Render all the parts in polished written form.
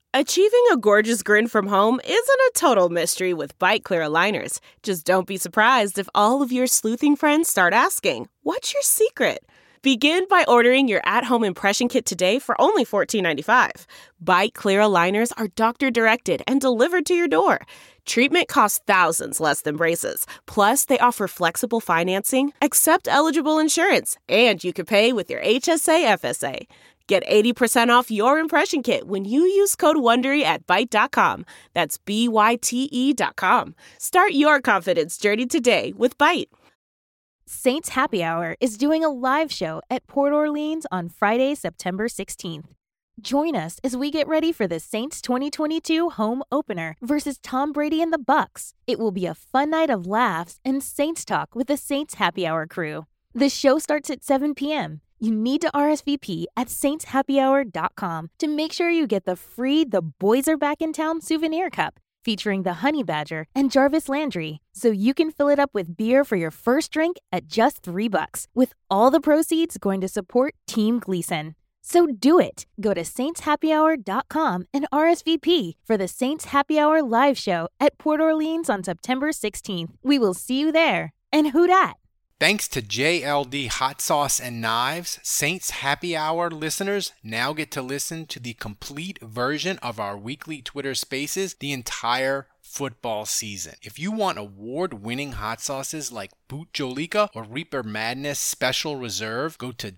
Achieving a gorgeous grin from home isn't a total mystery with Byte Clear aligners. Just don't be surprised if all of your sleuthing friends start asking, "What's your secret?" Begin by ordering your at-home impression kit today for only $14.95. Byte Clear aligners are doctor-directed and delivered to your door. Treatment costs thousands less than braces. Plus, they offer flexible financing, accept eligible insurance, and you can pay with your HSA FSA. Get 80% off your impression kit when you use code WONDERY at Byte.com. That's BYTE.com. Start your confidence journey today with Byte. Saints Happy Hour is doing a live show at Port Orleans on Friday, September 16th. Join us as we get ready for the Saints 2022 home opener versus Tom Brady and the Bucs. It will be a fun night of laughs and Saints talk with the Saints Happy Hour crew. The show starts at 7 p.m. You need to RSVP at saintshappyhour.com to make sure you get the free The Boys Are Back in Town souvenir cup featuring the Honey Badger and Jarvis Landry, so you can fill it up with beer for your first drink at just $3, with all the proceeds going to support Team Gleason. So do it. Go to saintshappyhour.com and RSVP for the Saints Happy Hour live show at Port Orleans on September 16th. We will see you there. And who dat? Thanks to JLD Hot Sauce and Knives, Saints Happy Hour listeners now get to listen to the complete version of our weekly Twitter Spaces the entire football season. If you want award-winning hot sauces like Boot Jolica or Reaper Madness Special Reserve, go to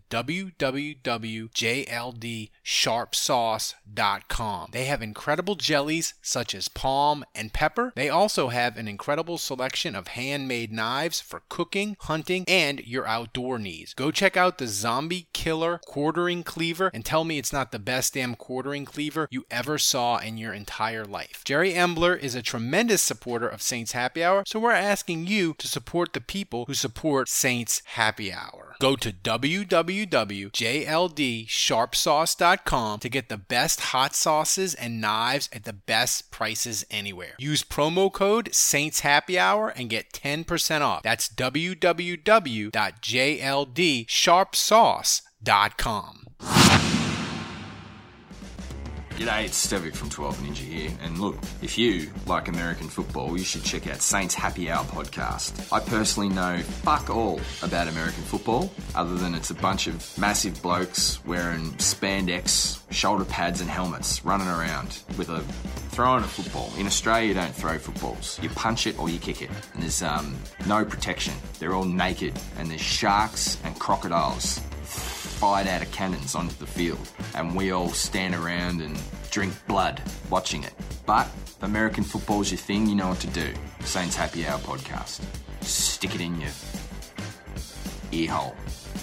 www.jldsharpsauce.com. They have incredible jellies such as palm and pepper. They also have an incredible selection of handmade knives for cooking, hunting, and your outdoor needs. Go check out the Zombie Killer Quartering Cleaver and tell me it's not the best damn quartering cleaver you ever saw in your entire life. Jerry Embler is a tremendous supporter of Saints Happy Hour, so we're asking you to support the people who support Saints Happy Hour. Go to www.jldsharpsauce.com to get the best hot sauces and knives at the best prices anywhere. Use promo code Saints Happy Hour and get 10% off. That's www.jldsharpsauce.com. G'day, it's Stevic from 12 Ninja here, and look, if you like American football, you should check out Saints Happy Hour podcast. I personally know fuck all about American football, other than it's a bunch of massive blokes wearing spandex, shoulder pads and helmets, running around with throwing a football. In Australia, you don't throw footballs. You punch it or you kick it, and there's no protection. They're all naked, and there's sharks and crocodiles fired out of cannons onto the field, and we all stand around and drink blood watching it. But if American football's your thing, you know what to do. Saints Happy Hour podcast. Stick it in your ear hole.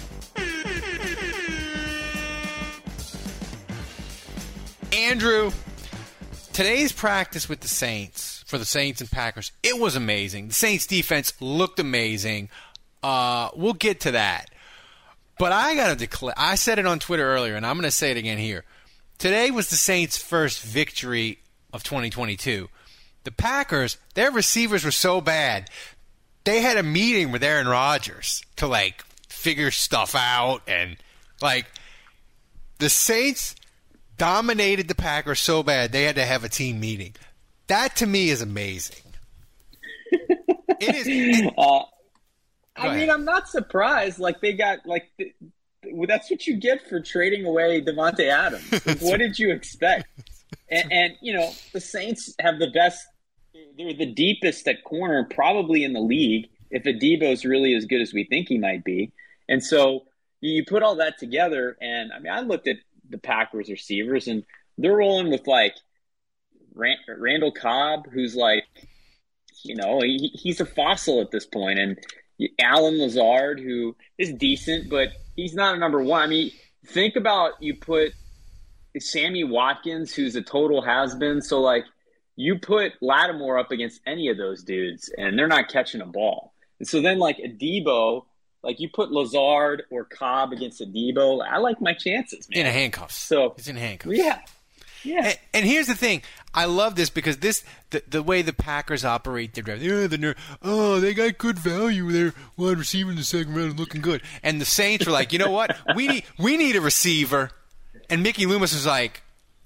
Andrew, today's practice with the Saints, for the Saints and Packers, it was amazing. The Saints defense looked amazing. We'll get to that. But I got to declare, I said it on Twitter earlier, and I'm going to say it again here. Today was the Saints' first victory of 2022. The Packers, their receivers were so bad, they had a meeting with Aaron Rodgers to, figure stuff out. And, the Saints dominated the Packers so bad, they had to have a team meeting. That, to me, is amazing. It is. I'm not surprised. They got that's what you get for trading away Devontae Adams. What did you expect? And the Saints have the best. They're the deepest at corner probably in the league. If Adebo's really as good as we think he might be, and so you put all that together, and I looked at the Packers receivers, and they're rolling with Randall Cobb, who's he's a fossil at this point, and Alan Lazard, who is decent, but he's not a number one. Think about you put Sammy Watkins, who's a total has-been. So, you put Lattimore up against any of those dudes, and they're not catching a ball. And so then, Adebo, you put Lazard or Cobb against Adebo, I like my chances, man. In handcuffs. So it's in handcuffs. Yeah. And here's the thing. I love this because the way the Packers operate their draft. They got good value. They're wide receiver in the second round looking good. And the Saints were like, you know what? We need a receiver. And Mickey Loomis was like,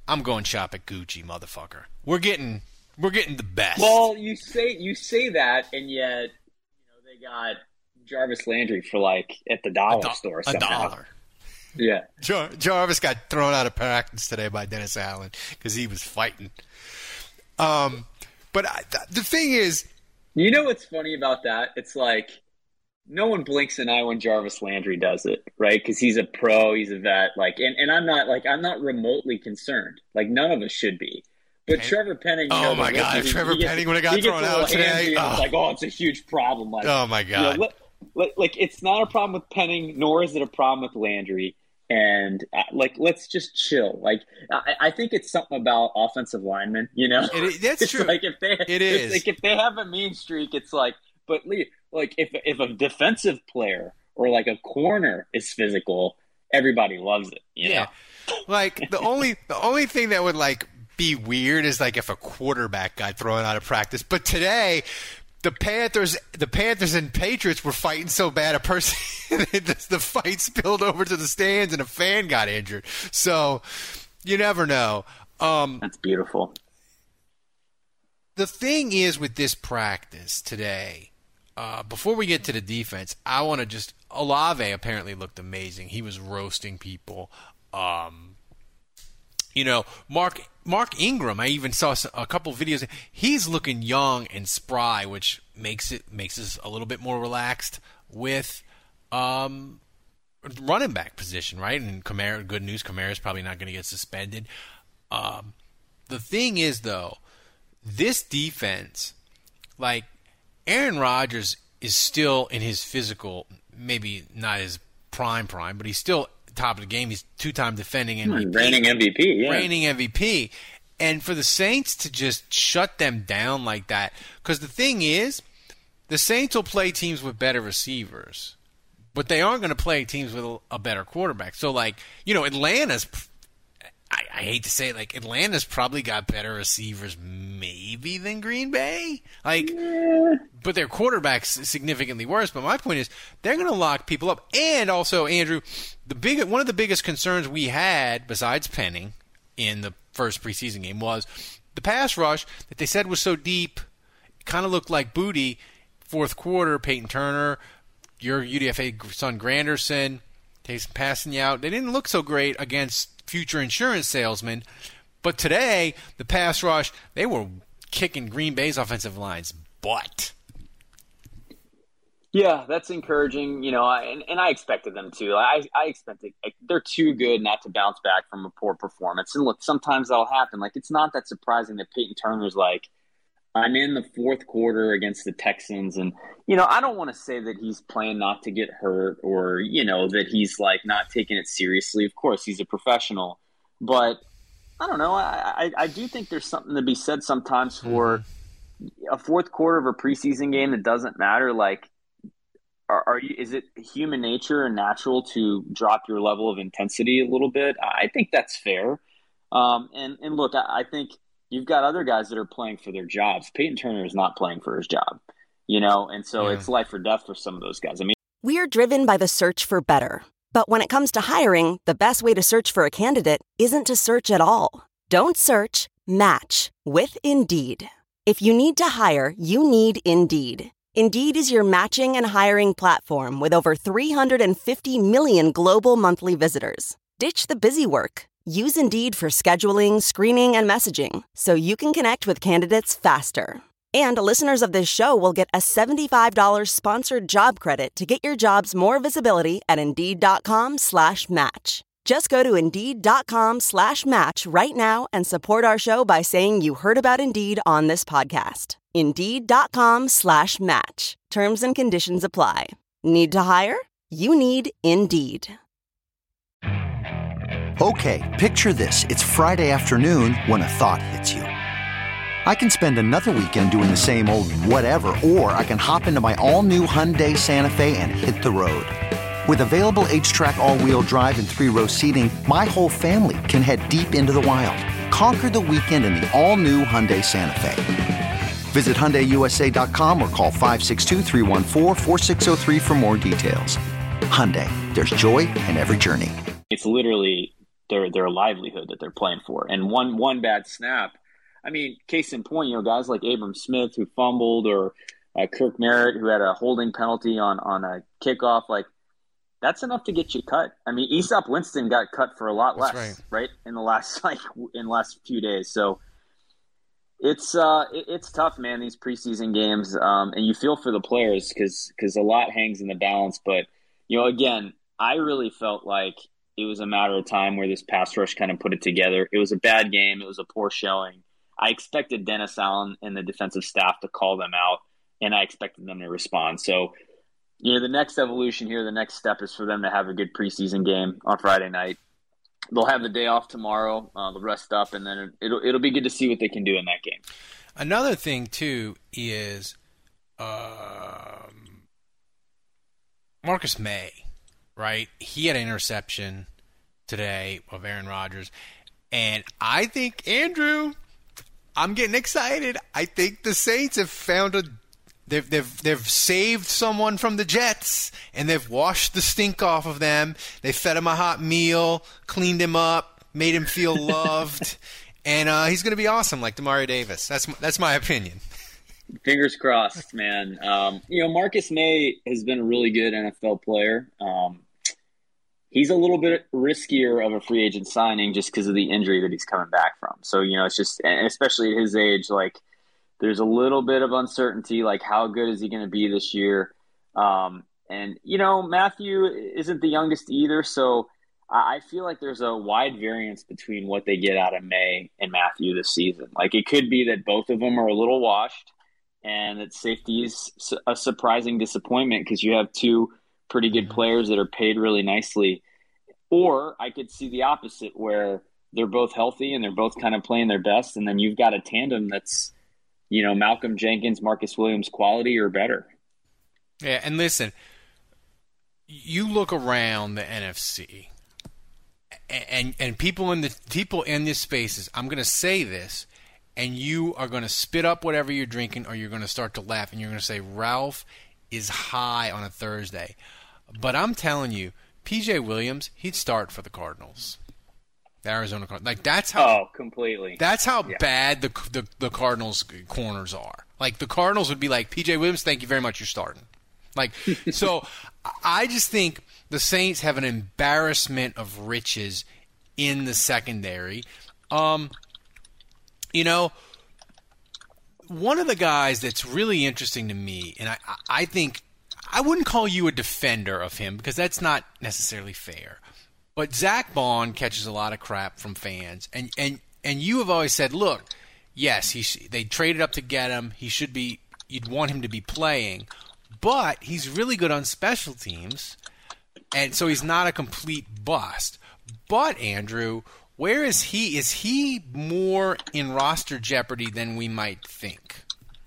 I'm going shop at Gucci, motherfucker. We're getting the best. Well, you say that, and yet they got Jarvis Landry for at the dollar store somehow. $1. Yeah. Jarvis got thrown out of practice today by Dennis Allen because he was fighting. But the thing is, you know what's funny about that? It's no one blinks an eye when Jarvis Landry does it, right? Because he's a pro, he's a vet. And I'm not remotely concerned. None of us should be. But Trevor Penning. Oh my God! If Trevor Penning would have got thrown out today, it's a huge problem. Oh my God! It's not a problem with Penning, nor is it a problem with Landry. And let's just chill. I think it's something about offensive linemen. That's true. If they have a mean streak, it's but if a defensive player or a corner is physical, everybody loves it. You know? The only thing that would be weird is if a quarterback got thrown out of practice. But today, the Panthers and Patriots were fighting so bad, the fight spilled over to the stands and a fan got injured. So you never know. That's beautiful. The thing is with this practice today, before we get to the defense, I want to Olave apparently looked amazing. He was roasting people. Mark Ingram, I even saw a couple videos. He's looking young and spry, which makes us a little bit more relaxed with running back position, right? And Kamara, good news, Kamara's probably not going to get suspended. The thing is, though, this defense, Aaron Rodgers is still in his physical, maybe not his prime, but he's still top of the game. He's two-time defending MVP. Reigning MVP, yeah. Reigning MVP. And for the Saints to just shut them down like that, because the thing is, the Saints will play teams with better receivers, but they aren't going to play teams with a better quarterback. So, Atlanta's, I hate to say it, Atlanta's probably got better receivers maybe than Green Bay. But their quarterback's significantly worse. But my point is, they're going to lock people up. And also, Andrew, one of the biggest concerns we had, besides Penning, in the first preseason game was the pass rush that they said was so deep, it kind of looked like booty. Fourth quarter, Peyton Turner, your UDFA son Granderson, passing you out. They didn't look so great against future insurance salesmen. But today, the pass rush, they were kicking Green Bay's offensive line's butt. Yeah, that's encouraging, and I expected them to. I expected they're too good not to bounce back from a poor performance. And look, sometimes that'll happen. It's not that surprising that Peyton Turner's I'm in the fourth quarter against the Texans, and I don't want to say that he's playing not to get hurt or that he's not taking it seriously. Of course, he's a professional, but I don't know. I do think there's something to be said sometimes for a fourth quarter of a preseason game that doesn't matter. Is it human nature and natural to drop your level of intensity a little bit? I think that's fair. And look, I think you've got other guys that are playing for their jobs. Peyton Turner is not playing for his job, and so it's life or death for some of those guys. We're driven by the search for better. But when it comes to hiring, the best way to search for a candidate isn't to search at all. Don't search, match with Indeed. If you need to hire, you need Indeed. Indeed is your matching and hiring platform with over 350 million global monthly visitors. Ditch the busy work. Use Indeed for scheduling, screening, and messaging so you can connect with candidates faster. And listeners of this show will get a $75 sponsored job credit to get your jobs more visibility at Indeed.com/match. Just go to Indeed.com/match right now and support our show by saying you heard about Indeed on this podcast. Indeed.com/match. Terms and conditions apply. Need to hire? You need Indeed. Okay, picture this. It's Friday afternoon when a thought hits you. I can spend another weekend doing the same old whatever, or I can hop into my all-new Hyundai Santa Fe and hit the road. With available H-Track all-wheel drive and 3-row seating, my whole family can head deep into the wild. Conquer the weekend in the all-new Hyundai Santa Fe. Visit HyundaiUSA.com or call 562-314-4603 for more details. Hyundai, there's joy in every journey. It's literally their livelihood that they're playing for. And one bad snap, I mean, case in point, guys like Abram Smith who fumbled, or Kirk Merritt who had a holding penalty on a kickoff, like that's enough to get you cut. I mean, Aesop Winston got cut for a lot less, right? In the last few days. So it's tough, man, these preseason games, and you feel for the players because a lot hangs in the balance. But again, I really felt like it was a matter of time where this pass rush kind of put it together. It was a bad game. It was a poor showing. I expected Dennis Allen and the defensive staff to call them out, and I expected them to respond. So, the next evolution here, the next step is for them to have a good preseason game on Friday night. They'll have the day off tomorrow. They'll rest up, and then it'll be good to see what they can do in that game. Another thing, too, is Marcus May, right? He had an interception today of Aaron Rodgers. And I think, Andrew, I'm getting excited. I think the Saints have found they've saved someone from the Jets, and they've washed the stink off of them. They fed him a hot meal, cleaned him up, made him feel loved, and he's going to be awesome, like Demario Davis. That's my opinion. Fingers crossed, man. Marcus May has been a really good NFL player. He's a little bit riskier of a free agent signing just because of the injury that he's coming back from. So, it's just, and especially at his age, like, there's a little bit of uncertainty, like how good is he going to be this year? And, Matthew isn't the youngest either. So I feel like there's a wide variance between what they get out of May and Matthew this season. Like, it could be that both of them are a little washed and that safety is a surprising disappointment because you have two pretty good players that are paid really nicely. Or I could see the opposite where they're both healthy and they're both kind of playing their best. And then you've got a tandem that's, Malcolm Jenkins, Marcus Williams quality or better. Yeah, and listen, you look around the NFC and people in this spaces, I'm going to say this, and you are going to spit up whatever you're drinking, or you're going to start to laugh, and you're going to say, Ralph is high on a Thursday. But I'm telling you, P.J. Williams, he'd start for the Cardinals. The Arizona Cardinals. Like, that's how. Oh, completely. That's how bad the Cardinals corners are. Like, the Cardinals would be like, P.J. Williams, thank you very much, you're starting. Like, so I just think the Saints have an embarrassment of riches in the secondary. One of the guys that's really interesting to me, and I think I wouldn't call you a defender of him because that's not necessarily fair. But Zach Bond catches a lot of crap from fans, and you have always said, look, yes, they traded up to get him. You'd want him to be playing, but he's really good on special teams, and so he's not a complete bust. But Andrew, where is he? Is he more in roster jeopardy than we might think?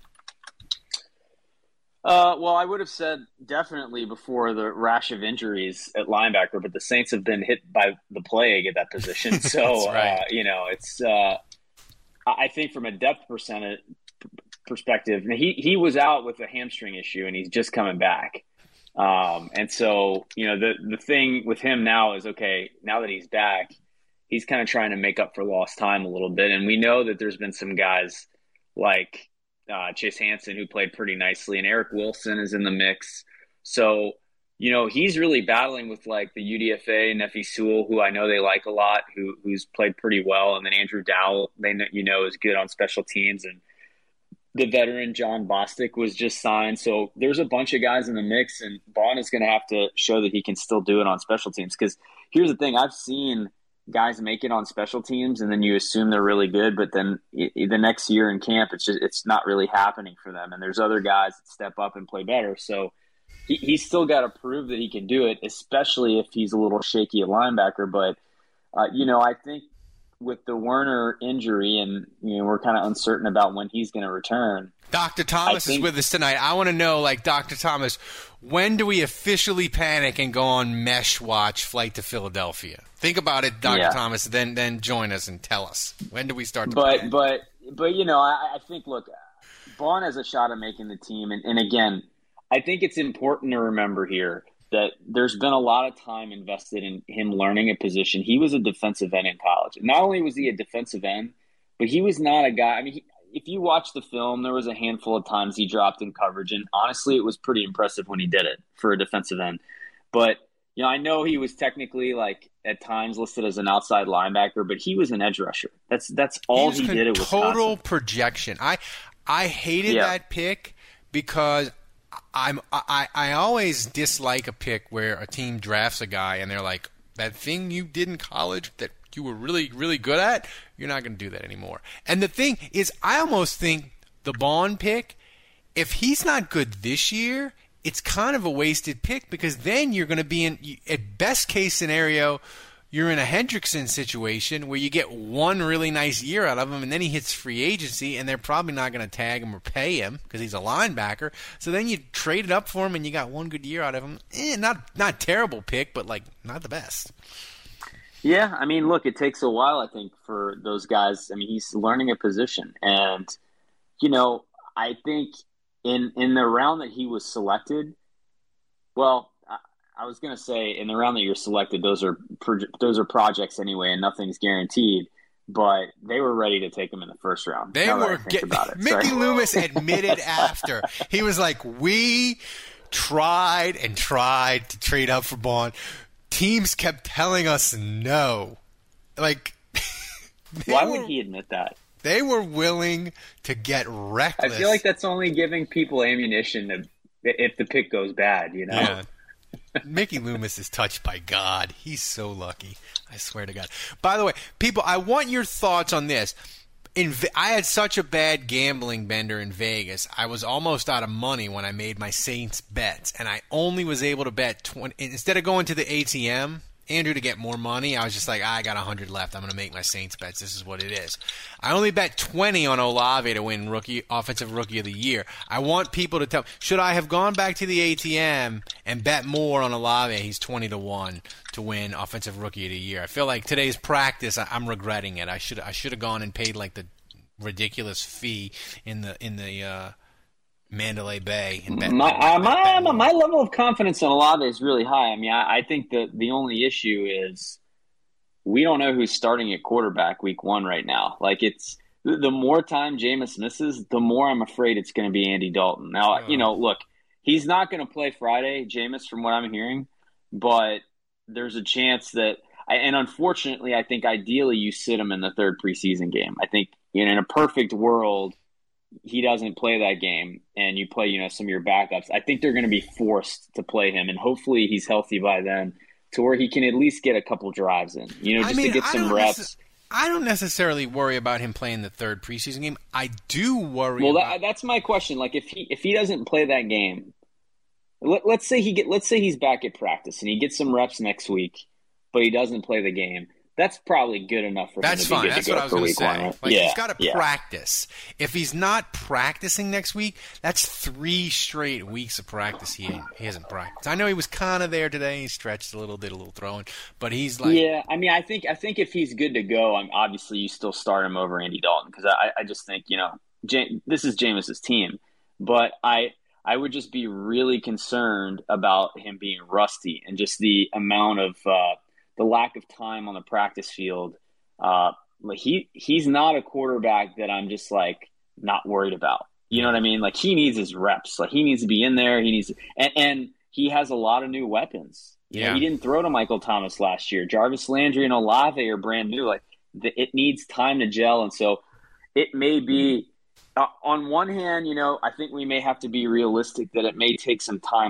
Well, I would have said definitely before the rash of injuries at linebacker, but the Saints have been hit by the plague at that position. So, right. It's I think from a depth perspective, he was out with a hamstring issue and he's just coming back. And so, the thing with him now is, okay, now that he's back, he's kind of trying to make up for lost time a little bit. And we know that there's been some guys like Chase Hansen who played pretty nicely, and Eric Wilson is in the mix. So, he's really battling with like the UDFA, Nefi Sewell, who I know they like a lot, who's played pretty well. And then Andrew Dowell, is good on special teams. And the veteran John Bostic was just signed. So there's a bunch of guys in the mix, and Bond is going to have to show that he can still do it on special teams. Because here's the thing, I've seen guys make it on special teams and then you assume they're really good, but then the next year in camp, it's not really happening for them. And there's other guys that step up and play better. So he's still got to prove that he can do it, especially if he's a little shaky at linebacker. But, I think with the Werner injury and, we're kind of uncertain about when he's going to return. Dr. Thomas is with us tonight. I want to know, like, Dr. Thomas, when do we officially panic and go on mesh watch flight to Philadelphia? Think about it, Dr. Thomas, then join us and tell us. When do we start to panic? But I think, look, Bond has a shot at making the team. And again, I think it's important to remember here that there's been a lot of time invested in him learning a position. He was a defensive end in college. Not only was he a defensive end, but he was not a guy. I mean, if you watch the film, there was a handful of times he dropped in coverage, and honestly, it was pretty impressive when he did it for a defensive end. But I know he was technically at times listed as an outside linebacker, but he was an edge rusher. That's all he did at Wisconsin. Total projection. I hated that pick because I always dislike a pick where a team drafts a guy and they're like, that thing you did in college that you were really, really good at, you're not going to do that anymore. And the thing is, I almost think the Bond pick, if he's not good this year, it's kind of a wasted pick because then you're going to be in, at best case scenario, you're in a Hendrickson situation where you get one really nice year out of him and then he hits free agency and they're probably not going to tag him or pay him because he's a linebacker. So then you trade it up for him and you got one good year out of him. Not terrible pick, but not the best. Yeah, I mean, look, it takes a while, I think, for those guys. I mean, he's learning a position. And, I think in the round that he was selected, well, I was going to say in the round that you're selected, those are projects anyway, and nothing's guaranteed. But they were ready to take him in the first round. They were. Mickey Loomis admitted after he was like, "We tried and tried to trade up for Bond. Teams kept telling us no." Why would he admit that? They were willing to get reckless. I feel like that's only giving people ammunition if the pick goes bad. Yeah. Mickey Loomis is touched by God. He's so lucky. I swear to God. By the way, people, I want your thoughts on this. I had such a bad gambling bender in Vegas. I was almost out of money when I made my Saints bets, and I only was able to bet 20. Instead of going to the ATM, Andrew, to get more money, I was just like, I got 100 left. I'm going to make my Saints bets. This is what it is. I only bet 20 on Olave to win Offensive Rookie of the Year. I want people to tell, should I have gone back to the ATM and bet more on Olave? He's 20-1 to win Offensive Rookie of the Year. I feel like today's practice, I'm regretting it. I should have gone and paid the ridiculous fee in the Mandalay Bay. And my level of confidence in Olave is really high. I mean, I think that the only issue is we don't know who's starting at quarterback week 1 right now. It's the more time Jameis misses, the more I'm afraid it's going to be Andy Dalton. Now, look, he's not going to play Friday, Jameis, from what I'm hearing, but there's a chance that, and unfortunately, I think ideally you sit him in the third preseason game. I think in a perfect world, he doesn't play that game and you play, some of your backups. I think they're going to be forced to play him, and hopefully he's healthy by then to where he can at least get a couple drives in, to get some reps. I don't necessarily worry about him playing the third preseason game. I do worry. Well, that's my question. If he doesn't play that game, let's say he's back at practice and he gets some reps next week, but he doesn't play the game. That's probably good enough for him to be good to go for week 1. Right? He's got to practice. If he's not practicing next week, that's 3 straight weeks of practice he hasn't practiced. I know he was kind of there today. He stretched a little, did a little throwing, but he's like... Yeah, I mean, I think if he's good to go, obviously you still start him over Andy Dalton because I just think, this is Jameis's team. But I would just be really concerned about him being rusty and just the amount of... the lack of time on the practice field. He's not a quarterback that I'm just not worried about. You know what I mean? He needs his reps. He needs to be in there. And he has a lot of new weapons. He didn't throw to Michael Thomas last year. Jarvis Landry and Olave are brand new. It needs time to gel. And so it may be, on one hand, I think we may have to be realistic that it may take some time.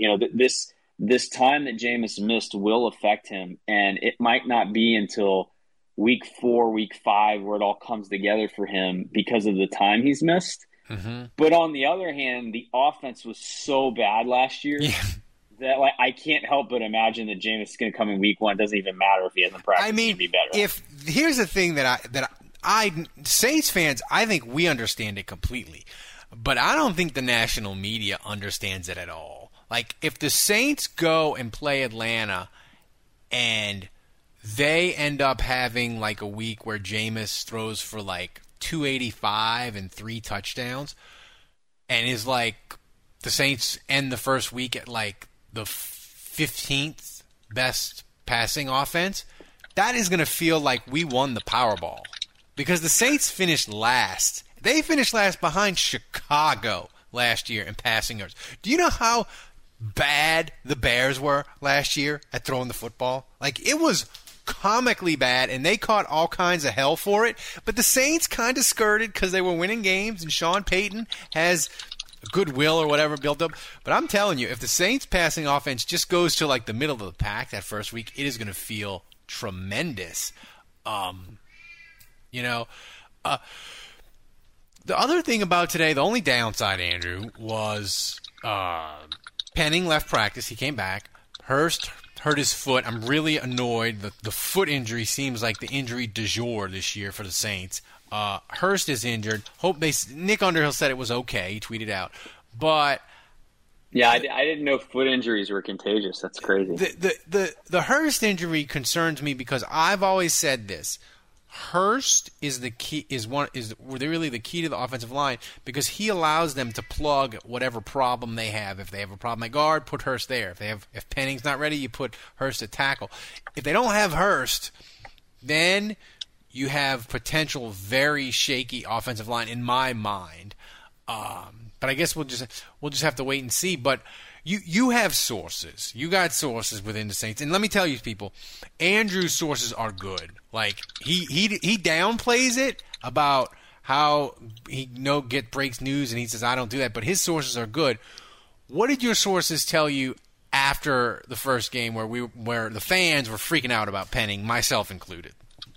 This time that Jameis missed will affect him, and it might not be until week 4, week 5 where it all comes together for him because of the time he's missed. Mm-hmm. But on the other hand, the offense was so bad last year that I can't help but imagine that Jameis is going to come in week 1. It doesn't even matter if he hasn't practiced. I mean, be better. Here's the thing that I Saints fans, I think we understand it completely, but I don't think the national media understands it at all. If the Saints go and play Atlanta and they end up having a week where Jameis throws for 285 and 3 touchdowns and is the Saints end the first week at the 15th best passing offense, that is going to feel like we won the Powerball. Because the Saints finished last. They finished last behind Chicago last year in passing yards. Do you know how bad the Bears were last year at throwing the football? Like, it was comically bad, and they caught all kinds of hell for it. But the Saints kind of skirted because they were winning games, and Sean Payton has goodwill or whatever built up. But I'm telling you, if the Saints passing offense just goes to like the middle of the pack that first week, it is going to feel tremendous. The other thing about today, the only downside, Andrew, was Penning left practice. He came back. Hurst hurt his foot. I'm really annoyed. The foot injury seems like the injury du jour this year for the Saints. Hurst is injured. Nick Underhill said it was okay. He tweeted out. But yeah, I didn't know foot injuries were contagious. That's crazy. The Hurst injury concerns me because I've always said this. Hurst is the key. Is really the key to the offensive line because he allows them to plug whatever problem they have. If they have a problem at guard, put Hurst there. If Penning's not ready, you put Hurst at tackle. If they don't have Hurst, then you have potential very shaky offensive line in my mind. But I guess we'll just have to wait and see. But you have sources. You got sources within the Saints, and let me tell you, people, Andrew's sources are good. Like he downplays it about how he breaks news, and he says I don't do that. But his sources are good. What did your sources tell you after the first game, where the fans were freaking out about Penning, myself included?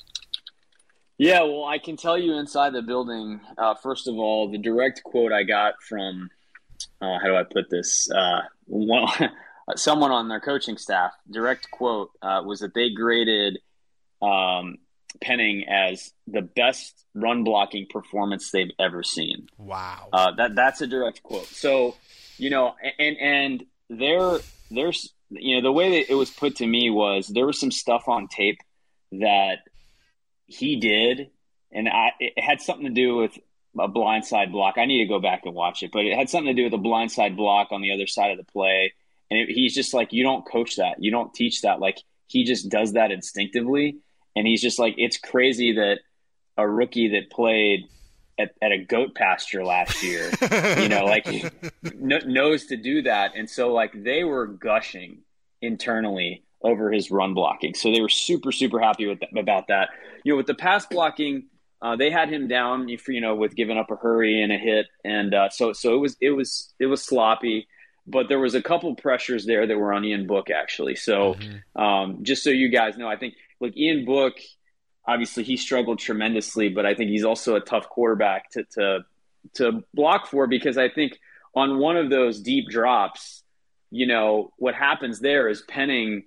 Yeah, well, I can tell you inside the building, first of all, the direct quote I got from, how do I put this, someone on their coaching staff, direct quote was that they graded Penning as the best run-blocking performance they've ever seen. Wow. That's a direct quote. So, and there's, the way that it was put to me was there was some stuff on tape that he did, and it had something to do with a blindside block. I need to go back and watch it, but it had something to do with a blindside block on the other side of the play. And he's just like, you don't coach that. You don't teach that. Like, he just does that instinctively. And he's just like, it's crazy that a rookie that played at a goat pasture last year, knows to do that. And so, like, they were gushing internally over his run blocking. So they were super, super happy about that. With the pass blocking, they had him down, with giving up a hurry and a hit. And so it was sloppy, but there was a couple pressures there that were on Ian Book, actually. So just so you guys know, I think, look, Ian Book, obviously he struggled tremendously, but I think he's also a tough quarterback to block for, because I think on one of those deep drops, what happens there is Penning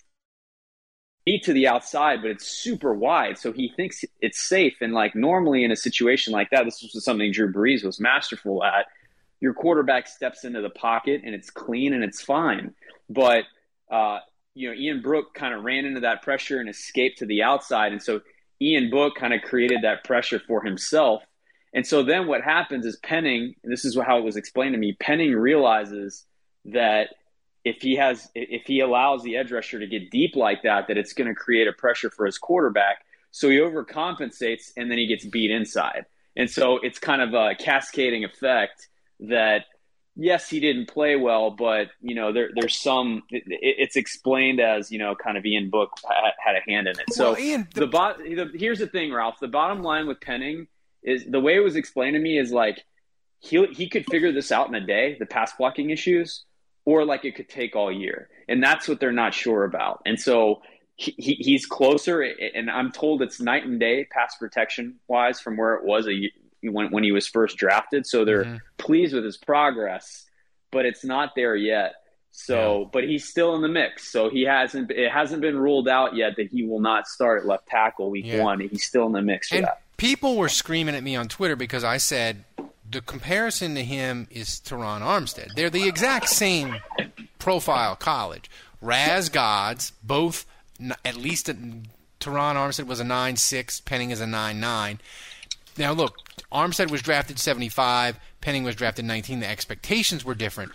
to the outside, but it's super wide. So he thinks it's safe. And like normally in a situation like that, this was something Drew Brees was masterful at. Your quarterback steps into the pocket and it's clean and it's fine. But, Ian Book kind of ran into that pressure and escaped to the outside. And so Ian Book kind of created that pressure for himself. And so then what happens is Penning, and this is how it was explained to me, Penning realizes that if he allows the edge rusher to get deep like that it's going to create a pressure for his quarterback. So he overcompensates and then he gets beat inside. And so it's kind of a cascading effect that, yes, he didn't play well, but, there's some – it's explained as, kind of Ian Book had a hand in it. So here's the thing, Ralph. The bottom line with Penning is the way it was explained to me is like he could figure this out in a day, the pass blocking issues, or like it could take all year. And that's what they're not sure about. And so he's closer, and I'm told it's night and day pass protection-wise from where it was when he was first drafted. So they're pleased with his progress, but it's not there yet. So, But he's still in the mix. So it hasn't been ruled out yet that he will not start at left tackle week 1. He's still in the mix for that. People were screaming at me on Twitter because I said the comparison to him is Teron Armstead. They're the exact same profile college. Raz gods, both, at least Teron Armstead was a 9.6, Penning is a 9.9. Now, look, Armstead was drafted 75, Penning was drafted 19. The expectations were different.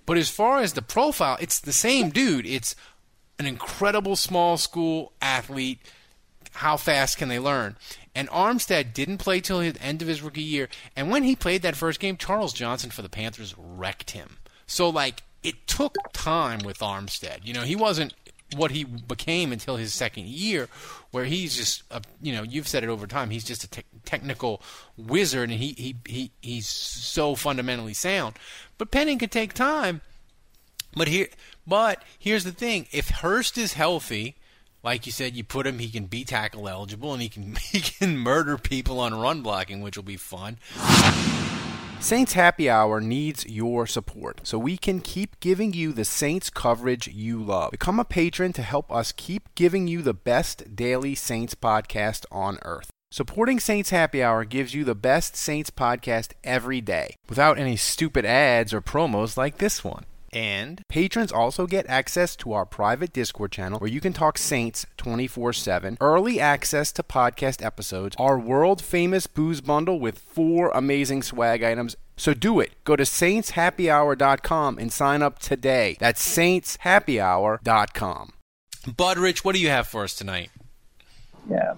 But as far as the profile, it's the same dude. It's an incredible small school athlete. How fast can they learn? And Armstead didn't play till the end of his rookie year. And when he played that first game, Charles Johnson for the Panthers wrecked him. So, like, it took time with Armstead. You know, he wasn't what he became until his second year, where he's just, you've said it over time, he's just a technical wizard, and he's so fundamentally sound. But Penning could take time. But here's the thing. If Hurst is healthy, like you said, you put him, he can be tackle eligible, and he can murder people on run blocking, which will be fun. Saints Happy Hour needs your support so we can keep giving you the Saints coverage you love. Become a patron to help us keep giving you the best daily Saints podcast on earth. Supporting Saints Happy Hour gives you the best Saints podcast every day without any stupid ads or promos like this one. And patrons also get access to our private Discord channel where you can talk Saints 24/7, early access to podcast episodes, our world-famous booze bundle with 4 amazing swag items. So do it. Go to saintshappyhour.com and sign up today. That's saintshappyhour.com. Budrich, what do you have for us tonight? Yeah.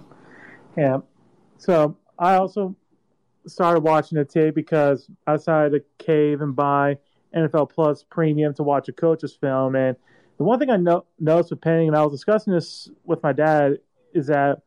So I also started watching it today because I decided to cave and buy NFL Plus Premium to watch a coach's film. And the one thing I noticed with Penning, and I was discussing this with my dad, is that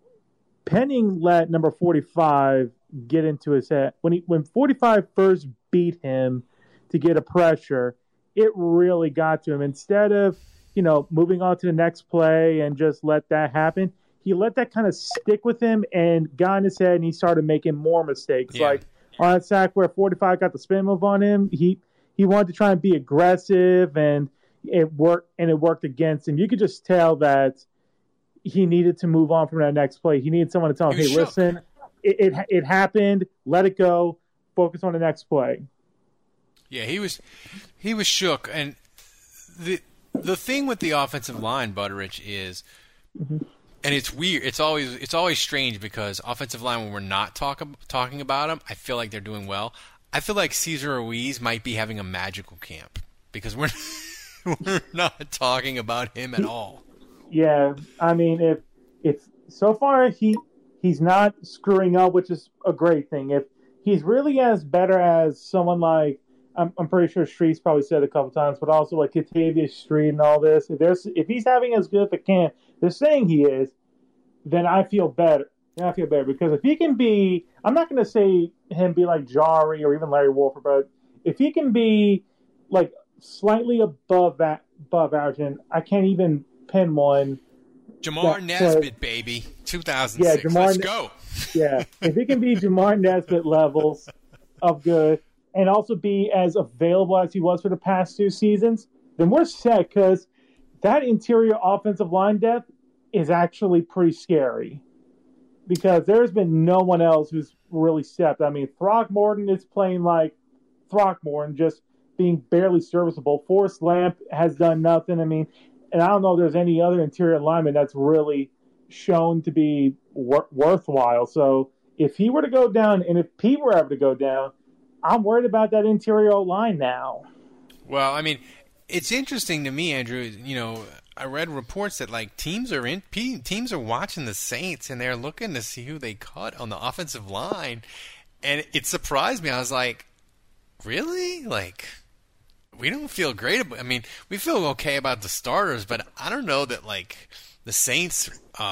Penning let number 45 get into his head. When 45 first beat him to get a pressure, it really got to him. Instead of, moving on to the next play and just let that happen, he let that kind of stick with him and got in his head, and he started making more mistakes. Yeah. Like on that sack where 45 got the spin move on him, he wanted to try and be aggressive, and it worked against him. You could just tell that he needed to move on from that next play. He needed someone to tell him, "Hey, listen, it happened. Let it go. Focus on the next play." Yeah, he was shook, and the thing with the offensive line, Butterich, is, and it's weird. It's always strange because offensive line, when we're not talking about them, I feel like they're doing well. I feel like Cesar Ruiz might be having a magical camp because we're not talking about him at all. Yeah, I mean, if so far he's not screwing up, which is a great thing. If he's really as better as someone like, I'm pretty sure Street's probably said a couple times, but also like Katavius Street and all this. If he's having as good of a camp, they're saying he is, then I feel better. Because if he can be, I'm not going to say him be like Jari or even Larry Wolfer, but if he can be like slightly above average, and I can't even pin one. Jamar Nesbitt, baby, 2006. Yeah, let's go. Yeah, if he can be Jamar Nesbitt levels of good and also be as available as he was for the past 2 seasons, then we're set, because that interior offensive line depth is actually pretty scary. Because there's been no one else who's really stepped. I mean, Throckmorton is playing like Throckmorton, just being barely serviceable. Forrest Lamp has done nothing. I mean, and I don't know if there's any other interior lineman that's really shown to be worthwhile. So if he were to go down, and if Pete were ever to go down, I'm worried about that interior line now. Well, I mean, it's interesting to me, Andrew, I read reports that like teams are watching the Saints and they're looking to see who they cut on the offensive line, and it surprised me. I was like, really? Like, we don't feel great about. I mean, we feel okay about the starters, but I don't know that like the Saints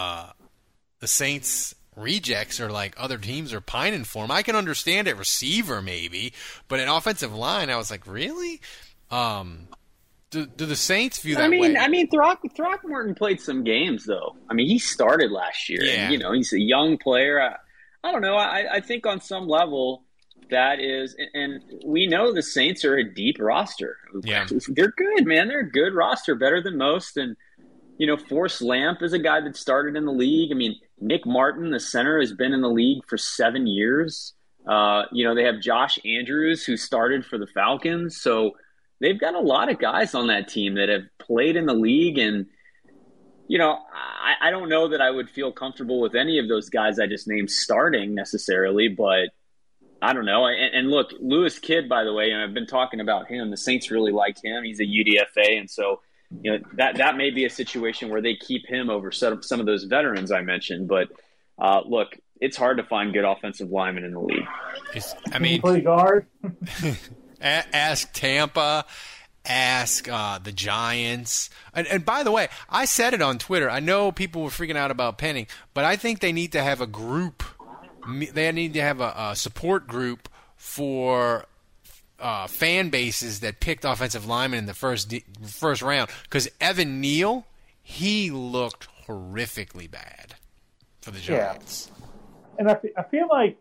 rejects or like other teams are pining for them. I can understand at receiver maybe, but at offensive line, I was like, really? Do the Saints view that way? I mean, Throckmorton played some games, though. I mean, he started last year. Yeah. And, he's a young player. I don't know. I think on some level that is – and we know the Saints are a deep roster. Yeah. They're good, man. They're a good roster, better than most. And, Forrest Lamp is a guy that started in the league. I mean, Nick Martin, the center, has been in the league for 7 years. They have Josh Andrews, who started for the Falcons. So – they've got a lot of guys on that team that have played in the league, and, I don't know that I would feel comfortable with any of those guys I just named starting necessarily, but, I don't know. And look, Lewis Kidd, by the way, and I've been talking about him. The Saints really like him. He's a UDFA, and so that may be a situation where they keep him over some of those veterans I mentioned. But look, it's hard to find good offensive linemen in the league. Play guard. Ask Tampa. Ask the Giants. And by the way, I said it on Twitter. I know people were freaking out about Penning, but I think they need to have a group. They need to have a support group for fan bases that picked offensive linemen in the first round. Because Evan Neal, he looked horrifically bad for the Giants. Yeah. And I feel like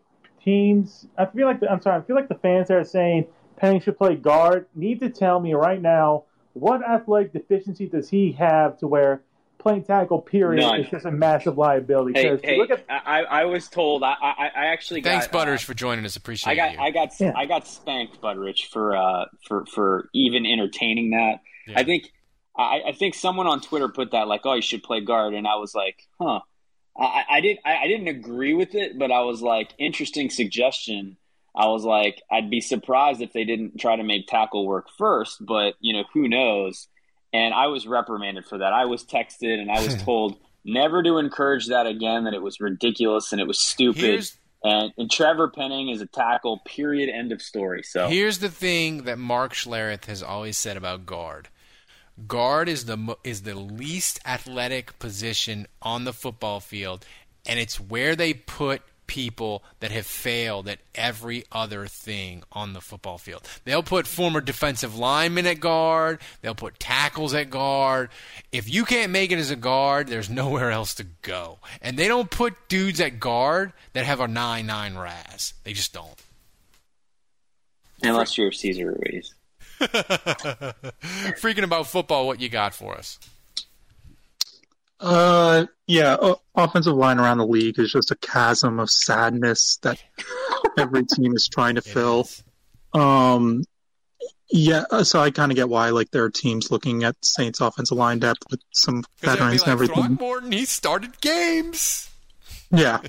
the fans that are saying Penning should play guard need to tell me right now what athletic deficiency does he have to where playing tackle period is just a massive liability. I was told I actually thanks got, Butteridge for joining us. Appreciate you. I got spanked, Butteridge, for even entertaining that. Yeah. I think someone on Twitter put that like, oh, you should play guard, and I was like, huh. I didn't agree with it, but I was like, interesting suggestion. I was like, I'd be surprised if they didn't try to make tackle work first, but who knows. And I was reprimanded for that. I was texted and I was told never to encourage that again, that it was ridiculous and it was stupid. And Trevor Penning is a tackle, period, end of story. So here's the thing that Mark Schlereth has always said about guard. Guard is the least athletic position on the football field, and it's where they put people that have failed at every other thing on the football field. They'll put former defensive linemen at guard. They'll put tackles at guard. If you can't make it as a guard, there's nowhere else to go. And they don't put dudes at guard that have a 9.9 RAS. They just don't. Unless you're Cesar Ruiz. Freaking about football, what you got for us? Offensive line around the league is just a chasm of sadness that every team is trying to fill. So I kind of get why there are teams looking at Saints offensive line depth with some veterans and everything. Throckmorton, he started games. Yeah.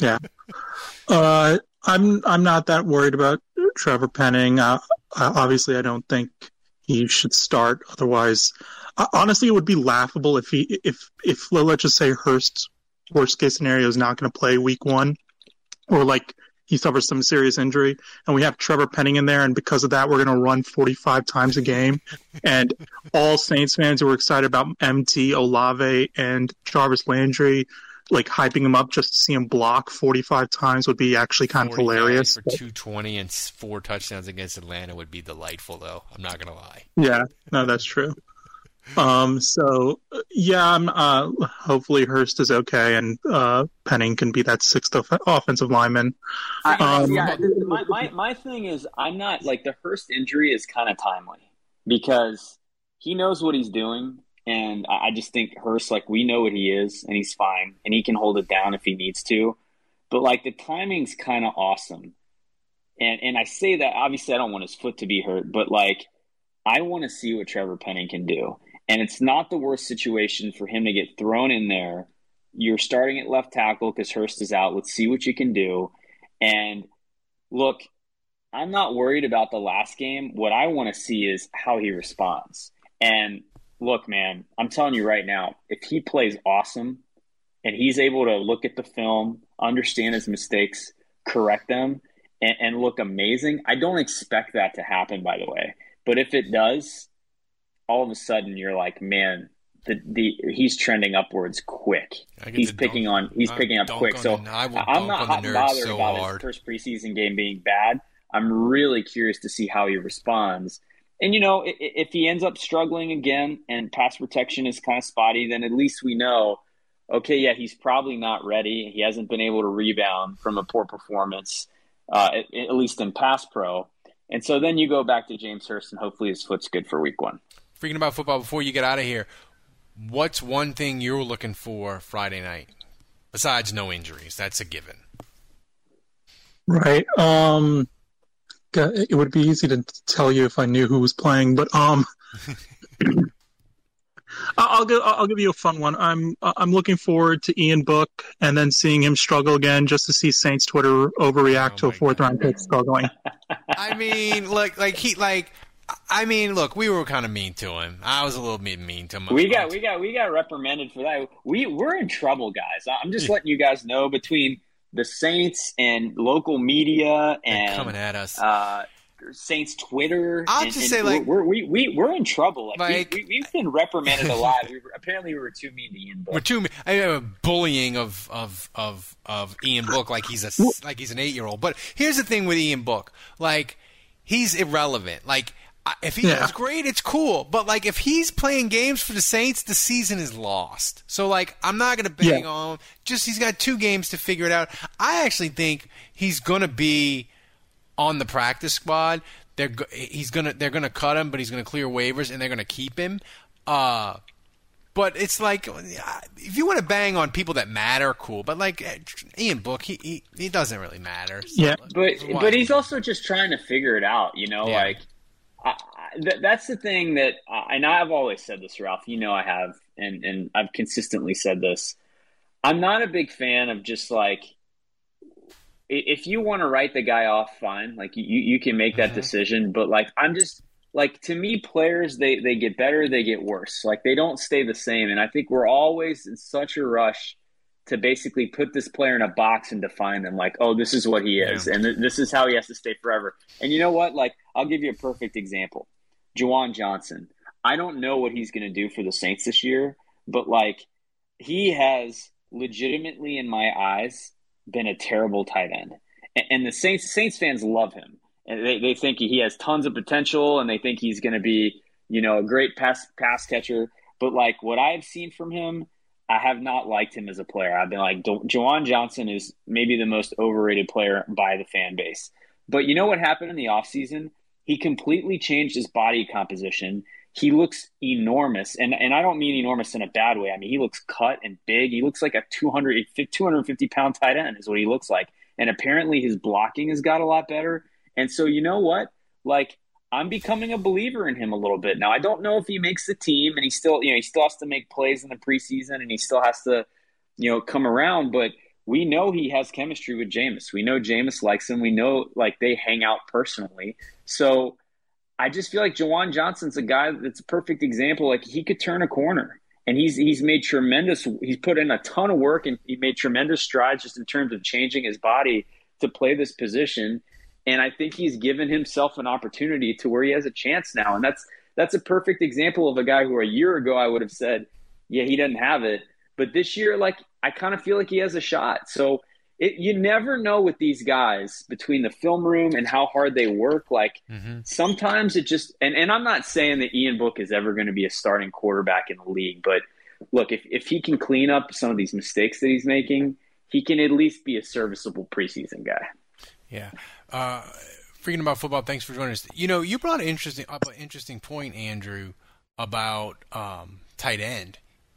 I'm not that worried about Trevor Penning. Obviously, I don't think he should start. Otherwise, honestly, it would be laughable if let's just say Hurst's worst case scenario is not going to play week 1, or he suffers some serious injury, and we have Trevor Penning in there, and because of that, we're going to run 45 times a game, and all Saints fans who were excited about MT, Olave, and Jarvis Landry, hyping him up just to see him block 45 times would be actually kind of hilarious. For 220 and 4 touchdowns against Atlanta would be delightful, though. I'm not going to lie. Yeah, no, that's true. Hopefully Hurst is okay, and Penning can be that 6th offensive lineman. My thing is, I'm not the Hurst injury is kind of timely because he knows what he's doing. And I just think Hurst, we know what he is, and he's fine, and he can hold it down if he needs to. But, the timing's kind of awesome. And I say that, obviously I don't want his foot to be hurt, but, I want to see what Trevor Penning can do. And it's not the worst situation for him to get thrown in there. You're starting at left tackle because Hurst is out. Let's see what you can do. And, look, I'm not worried about the last game. What I want to see is how he responds. And look, man, I'm telling you right now, if he plays awesome and he's able to look at the film, understand his mistakes, correct them, and look amazing, I don't expect that to happen, by the way. But if it does, all of a sudden you're like, man, he's trending upwards quick. He's picking up quick. So I'm not hot and bothered about his first preseason game being bad. I'm really curious to see how he responds. And, if he ends up struggling again and pass protection is kind of spotty, then at least we know, okay, yeah, he's probably not ready. He hasn't been able to rebound from a poor performance, at least in pass pro. And so then you go back to James Hurst, and hopefully his foot's good for week 1. Freaking about football, before you get out of here, what's one thing you're looking for Friday night? Besides no injuries. That's a given. Right. It would be easy to tell you if I knew who was playing, but I'll give you a fun one. I'm looking forward to Ian Book and then seeing him struggle again, just to see Saints Twitter overreact to a fourth-round pick struggling. I mean, look, we were kind of mean to him. I was a little bit mean to him. We got reprimanded for that. We're in trouble, guys. I'm just letting you guys know, between the Saints and local media and they're coming at us. Saints Twitter. I'll just say, like, we're in trouble. We've been reprimanded a lot. Apparently, we were too mean to Ian Book. We're too mean. I mean, bullying of Ian Book like he's an 8-year-old. But here's the thing with Ian Book, like, he's irrelevant. Like, if he does great, it's cool. But, like, if he's playing games for the Saints, the season is lost. So, like, I'm not going to bang on him. Just, he's got 2 games to figure it out. I actually think he's going to be on the practice squad. They're gonna cut him, but he's gonna clear waivers, and they're gonna keep him. But it's like, if you want to bang on people that matter, cool. But like Ian Book, he doesn't really matter. So but he's also just trying to figure it out. Like that's the thing that, and I've always said this, Ralph. I have, and I've consistently said this. I'm not a big fan of just like, if you want to write the guy off, fine. Like, you can make that decision. But, like, I'm just – like, to me, players, they get better, they get worse. Like, they don't stay the same. And I think we're always in such a rush to basically put this player in a box and define them. Like, oh, this is what he is. Yeah. And this is how he has to stay forever. And you know what? Like, I'll give you a perfect example. Juwan Johnson. I don't know what he's going to do for the Saints this year. But, like, he has legitimately, in my eyes – been a terrible tight end, and the Saints fans love him, and they think he has tons of potential, and they think he's going to be, a great pass catcher. But like what I've seen from him, I have not liked him as a player. I've been like, Juwan Johnson is maybe the most overrated player by the fan base. But you know what happened in the offseason? He completely changed his body composition. He looks enormous, and I don't mean enormous in a bad way. I mean, he looks cut and big. He looks like a 250-pound tight end is what he looks like. And apparently his blocking has got a lot better. And so you know what? Like, I'm becoming a believer in him a little bit. Now, I don't know if he makes the team, and he still has to make plays in the preseason, and he still has to, come around. But we know he has chemistry with Jameis. We know Jameis likes him. We know, like, they hang out personally. So I just feel like Juwan Johnson's a guy that's a perfect example. Like, he could turn a corner, and he's made tremendous. He's put in a ton of work, and he made tremendous strides just in terms of changing his body to play this position. And I think he's given himself an opportunity to where he has a chance now. And that's a perfect example of a guy who a year ago I would have said, yeah, he doesn't have it. But this year, like, I kind of feel like he has a shot. So you never know with these guys between the film room and how hard they work. Like, sometimes it just and I'm not saying that Ian Book is ever going to be a starting quarterback in the league. But look, if he can clean up some of these mistakes that he's making, he can at least be a serviceable preseason guy. Yeah. Freaking about football, thanks for joining us. You brought an interesting point, Andrew, about tight end.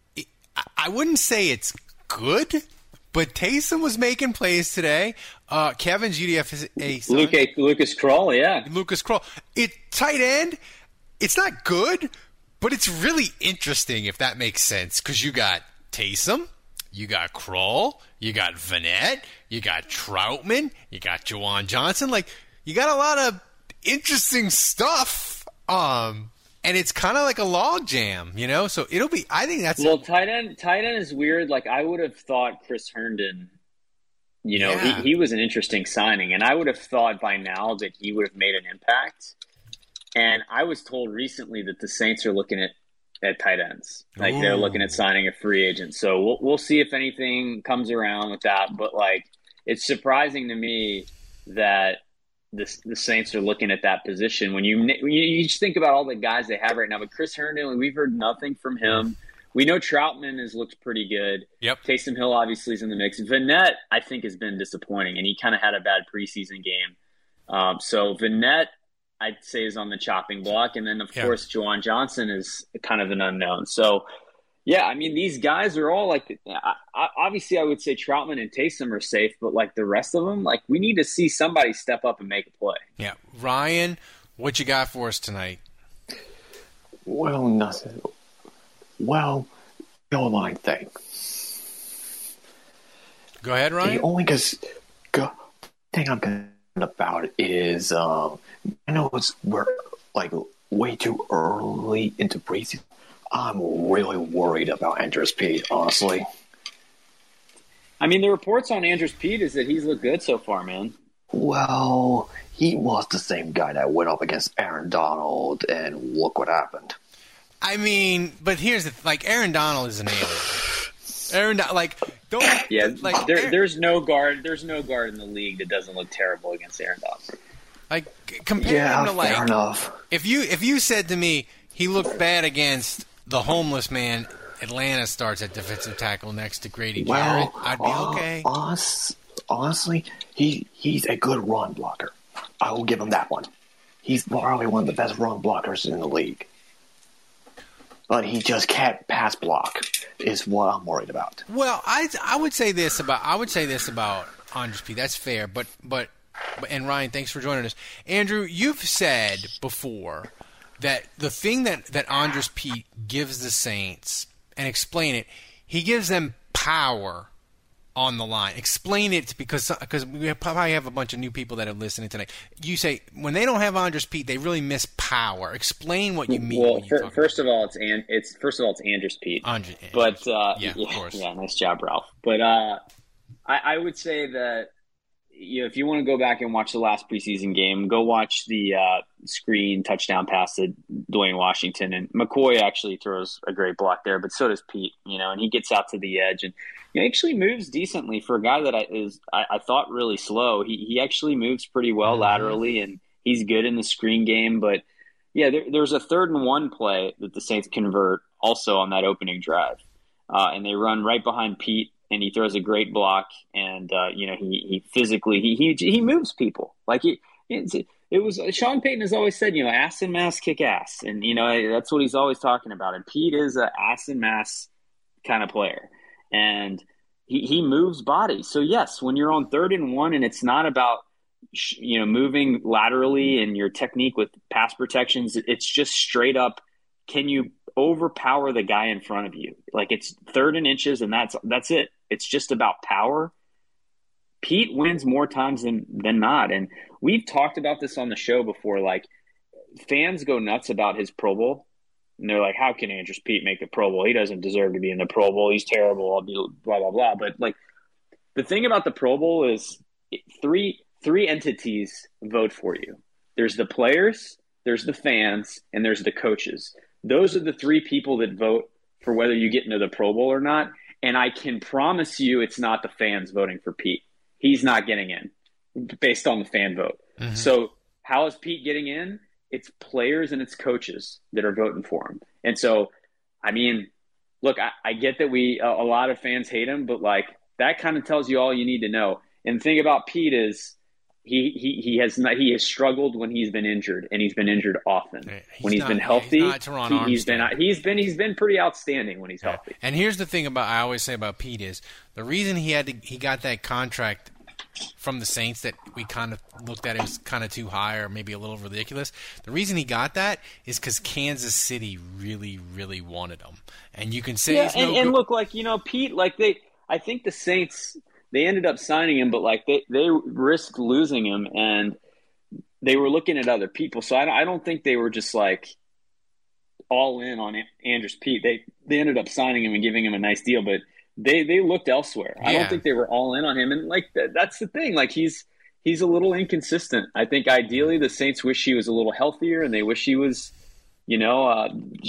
I wouldn't say it's good, but Taysom was making plays today. Kevin's UDFA son, Lucas Krull, yeah. Lucas Krull. Tight end, it's not good, but it's really interesting, if that makes sense, because you got Taysom, you got Krull, you got Vanette, you got Troutman, you got Juwan Johnson. Like, you got a lot of interesting stuff. And it's kind of like a log jam, So it'll be. I think that's tight end is weird. Like, I would have thought Chris Herndon. He was an interesting signing, and I would have thought by now that he would have made an impact. And I was told recently that the Saints are looking at tight ends. Like, they're looking at signing a free agent. So we'll see if anything comes around with that. But, like, it's surprising to me that the Saints are looking at that position when you just think about all the guys they have right now. But Chris Herndon, we've heard nothing from him. We know Troutman looks pretty good. Yep. Taysom Hill obviously is in the mix. Vanette, I think, has been disappointing, and he kind of had a bad preseason game. So Vanette, I'd say, is on the chopping block. And then, of course, Juwan Johnson is kind of an unknown. So, yeah, I mean, these guys are all like obviously I would say Troutman and Taysom are safe, but like the rest of them, like, we need to see somebody step up and make a play. Yeah. Ryan, what you got for us tonight? Well, nothing. Well, goal line thing. Go ahead, Ryan. The only thing I'm concerned about is I know we're like way too early into preseason. I'm really worried about Andrus Peat, honestly. I mean, the reports on Andrus Peat is that he's looked good so far, man. Well, he was the same guy that went up against Aaron Donald, and look what happened. I mean, but here's Aaron Donald is an alien. There's no guard in the league that doesn't look terrible against Aaron Donald. Like, compare him to fair enough. If you said to me he looked bad against the homeless man Atlanta starts at defensive tackle next to Grady Jarrett, I'd be okay. Honestly, he's a good run blocker. I will give him that one. He's probably one of the best run blockers in the league. But he just can't pass block is what I'm worried about. Well, I would say this about Andrus Peat. That's fair, but and Ryan, thanks for joining us. Andrew, you've said before that the thing that Andrus Peat gives the Saints, and explain it, he gives them power on the line. Explain it, because we probably have a bunch of new people that are listening tonight. You say when they don't have Andrus Peat, they really miss power. Explain what you mean. Well, first of all, it's Andrus Peat. But of course. Yeah, nice job, Ralph. But I would say that if you want to go back and watch the last preseason game, go watch the screen touchdown pass to Dwayne Washington, and McCoy actually throws a great block there, but so does Peat. And he gets out to the edge and he actually moves decently for a guy that I thought really slow. He actually moves pretty well laterally, and he's good in the screen game. But yeah, there's a 3rd and 1 play that the Saints convert also on that opening drive, and they run right behind Peat, and he throws a great block. And he physically he moves people like it was. Sean Payton has always said, ass and mass kick ass, and that's what he's always talking about. And Peat is a ass and mass kind of player. And he moves bodies. So, yes, when you're on 3rd and 1 and it's not about, moving laterally and your technique with pass protections, it's just straight up, can you overpower the guy in front of you? Like, it's 3rd and inches, and that's it. It's just about power. Peat wins more times than not. And we've talked about this on the show before. Like, fans go nuts about his Pro Bowl. And they're like, how can Andrus Peat make the Pro Bowl? He doesn't deserve to be in the Pro Bowl. He's terrible. I'll be blah, blah, blah. But, the thing about the Pro Bowl is three entities vote for you. There's the players, there's the fans, and there's the coaches. Those are the 3 people that vote for whether you get into the Pro Bowl or not. And I can promise you it's not the fans voting for Peat. He's not getting in based on the fan vote. Mm-hmm. So how is Peat getting in? It's players and it's coaches that are voting for him. And so, I mean, look, I get that a lot of fans hate him, but that kind of tells you all you need to know. And the thing about Peat is he has struggled when he's been injured, and he's been injured often. When he's been healthy, he's been pretty outstanding when he's healthy. And here's the thing I always say about Peat is the reason he got that contract from the Saints that we kind of looked at as kind of too high or maybe a little ridiculous. The reason he got that is because Kansas City really, really wanted him. And you can say look, Peat, I think the Saints, they ended up signing him, but they risked losing him, and they were looking at other people. So I don't think they were just all in on Andrus Peat. They ended up signing him and giving him a nice deal, but they looked elsewhere. Yeah. I don't think they were all in on him. And that's the thing. He's a little inconsistent. I think ideally the Saints wish he was a little healthier, and they wish he was, all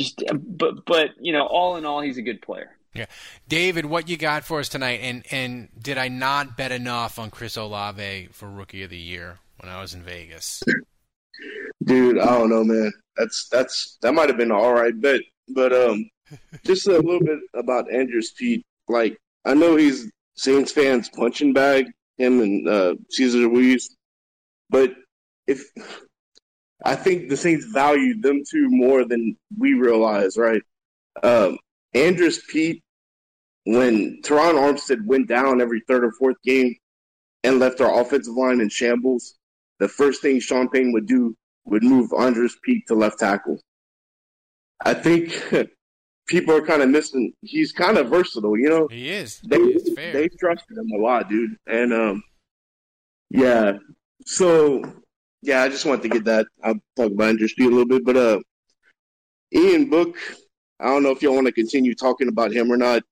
in all, he's a good player. Yeah. David, what you got for us tonight? And did I not bet enough on Chris Olave for Rookie of the Year when I was in Vegas? Dude, I don't know, man. That might have been an all right bet. But just a little bit about Andrus Peat. I know he's Saints fans' punching bag, him and Cesar Ruiz, but I think the Saints value them two more than we realize, right? Andrus Peat, when Teron Armstead went down every 3rd or 4th game and left our offensive line in shambles, the first thing Sean Payton would do would move Andrus Peat to left tackle. I think people are kind of missing. He's kind of versatile, you know. He is. They trusted him a lot, dude. And yeah. So yeah, I just wanted to get that. I'll talk about Andrew Speed a little bit, but Ian Book. I don't know if y'all want to continue talking about him or not.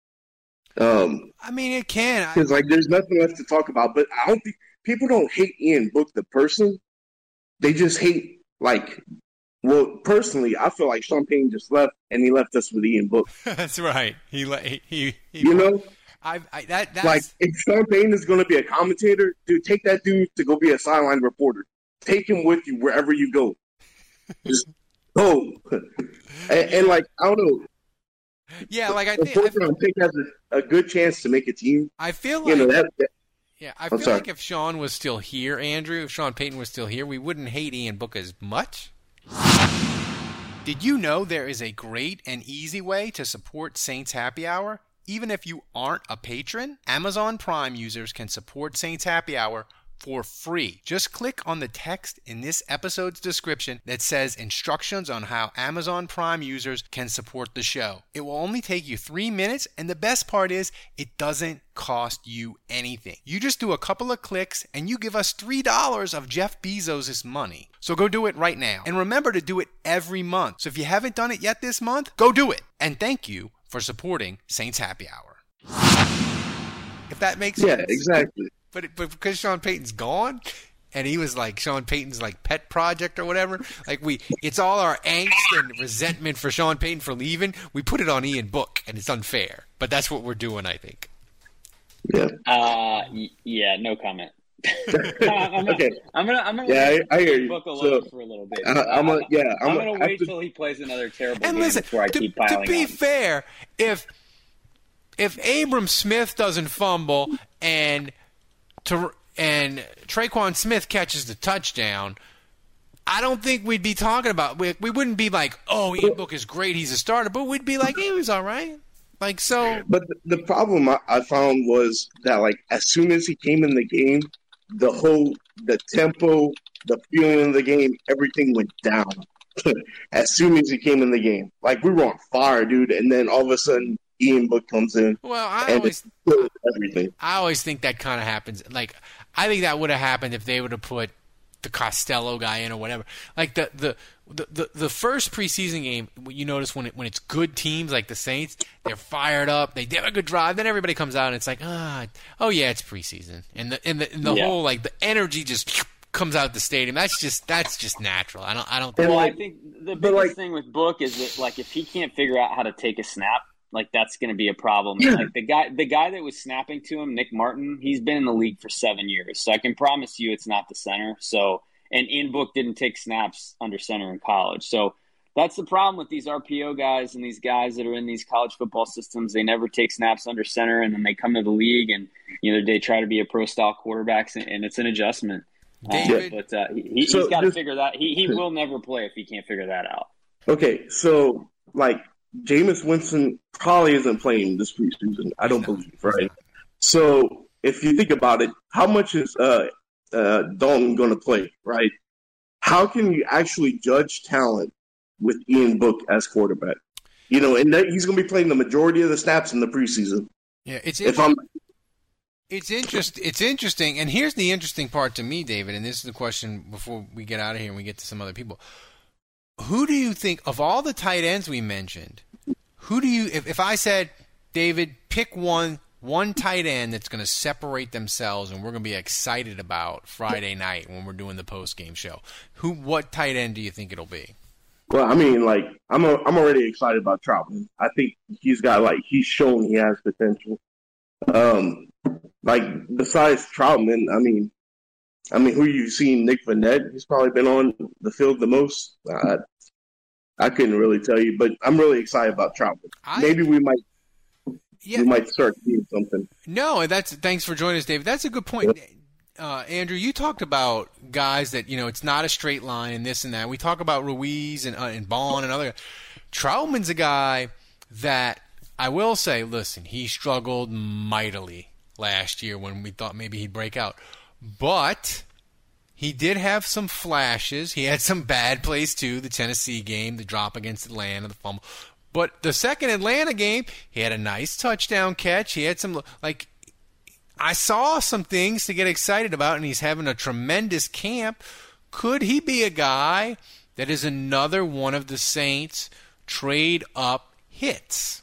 I mean, it can. Because like, there's nothing left to talk about. But I don't think people don't hate Ian Book the person. They just hate like. Well, personally, I feel like Sean Payton just left, and he left us with Ian Book. That's right. He you know, that's like if Sean Payton is going to be a commentator, dude, take that dude to go be a sideline reporter. Take him with you wherever you go. Just go. and like I don't know. Yeah, like I think has a good chance to make a team. I feel like I feel sorry. like if Sean was still here, Andrew, if Sean Payton was still here, we wouldn't hate Ian Book as much. Did you know there is a great and easy way to support Saints Happy Hour? Even if you aren't a patron, Amazon Prime users can support Saints Happy Hour for free. Just click on the text in this episode's description that says instructions on how Amazon Prime users can support the show. It will only take you 3 minutes, and the best part is it doesn't cost you anything. You just do a couple of clicks and you give us $3 of Jeff Bezos' money. So go do it right now. And remember to do it every month. So if you haven't done it yet this month, go do it. And thank you for supporting Saints Happy Hour. If that makes sense. Yeah, exactly. But because Sean Payton's gone, and he was like Sean Payton's like pet project or whatever, like it's all our angst and resentment for Sean Payton for leaving. We put it on Ian Book, and it's unfair. But that's what we're doing, I think. Yeah. Yeah. No comment. Okay. I'm gonna I hear you. Book alone for a little bit. I'm gonna wait till he plays another terrible game before I keep piling on. To be fair, if Abram Smith doesn't fumble and Traquan Smith catches the touchdown, I don't think we'd be talking about. We wouldn't be like, "Oh, Ian Book is great; he's a starter," but we'd be like, "He was all right." Like so. But the problem I found was that like as soon as he came in the game, the tempo, the feeling of the game, everything went down. As soon as he came in the game, like we were on fire, dude, and then all of a sudden Ian Book comes in. Well, I always think that kind of happens. Like I think that would have happened if they would have put the Costello guy in or whatever. Like the first preseason game, you notice when it's good teams like the Saints, they're fired up, they have a good drive, then everybody comes out and it's like, oh yeah, it's preseason, and the whole like the energy just comes out the stadium. That's just natural. I don't. Well, I think the biggest thing with Book is that like if he can't figure out how to take a snap, like that's going to be a problem. Yeah. Like the guy that was snapping to him, Nick Martin, he's been in the league for 7 years, so I can promise you it's not the center. So, and Ian Book didn't take snaps under center in college, so that's the problem with these RPO guys and these guys that are in these college football systems. They never take snaps under center, and then they come to the league and they try to be a pro style quarterbacks, and it's an adjustment. But he's got to figure that. He will never play if he can't figure that out. Okay, so like Jameis Winston probably isn't playing this preseason. I don't believe, right? So if you think about it, how much is Dalton going to play, right? How can you actually judge talent with Ian Book as quarterback? And he's going to be playing the majority of the snaps in the preseason. Yeah, It's interesting, and here's the interesting part to me, David, and this is the question before we get out of here and we get to some other people. Who do you think, of all the tight ends we mentioned, if I said, David, pick one tight end that's going to separate themselves and we're going to be excited about Friday night when we're doing the post-game show, what tight end do you think it'll be? Well, I mean, like, I'm already excited about Troutman. I think he's shown he has potential. Like besides Troutman, I mean, who you've seen? Nick Vannett. He's probably been on the field the most. I couldn't really tell you, but I'm really excited about Troutman. Maybe we might start seeing something. No, thanks for joining us, David. That's a good point. Yep. Andrew, you talked about guys that it's not a straight line and this and that. We talk about Ruiz and Bond and other. Troutman's a guy that I will say, listen, he struggled mightily last year when we thought maybe he'd break out. But he did have some flashes. He had some bad plays too, the Tennessee game, the drop against Atlanta, the fumble. But the second Atlanta game, he had a nice touchdown catch. He had some, I saw some things to get excited about, and he's having a tremendous camp. Could he be a guy that is another one of the Saints trade-up hits?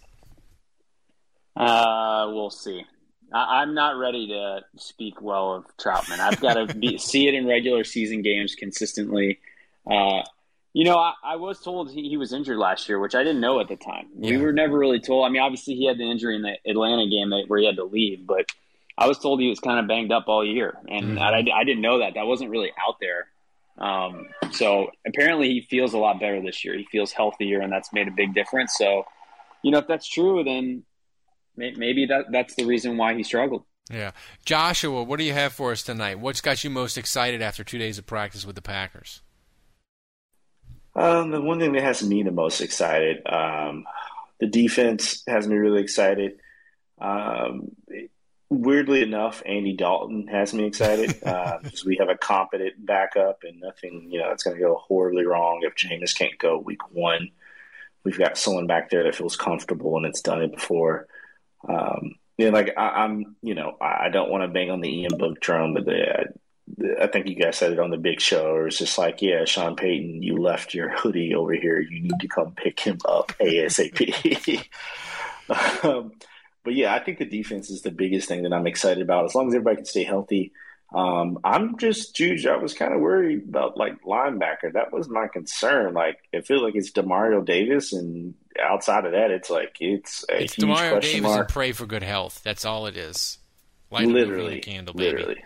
We'll see. I'm not ready to speak well of Troutman. I've got to see it in regular season games consistently. I was told he was injured last year, which I didn't know at the time. Yeah. We were never really told. I mean, obviously he had the injury in the Atlanta game where he had to leave, but I was told he was kind of banged up all year, and I didn't know that. That wasn't really out there. So apparently he feels a lot better this year. He feels healthier, and that's made a big difference. So, if that's true, then maybe that's the reason why he struggled. Yeah. Joshua, what do you have for us tonight? What's got you most excited after 2 days of practice with the Packers? The one thing that has me the most excited, the defense has me really excited. Weirdly enough, Andy Dalton has me excited because we have a competent backup and nothing, it's going to go horribly wrong if Jameis can't go week 1. We've got someone back there that feels comfortable and it's done it before. I don't want to bang on the Ian Book drum, but I think you guys said it on the big show. It's just like, yeah, Sean Payton, you left your hoodie over here. You need to come pick him up ASAP. But yeah, I think the defense is the biggest thing that I'm excited about. As long as everybody can stay healthy. I'm just, Juge, I was kind of worried about linebacker. That was my concern. I feel like it's Demario Davis, and outside of that, it's a huge Demario question Davis mark. And pray for good health. That's all it is. Literally. Candle, baby. Literally.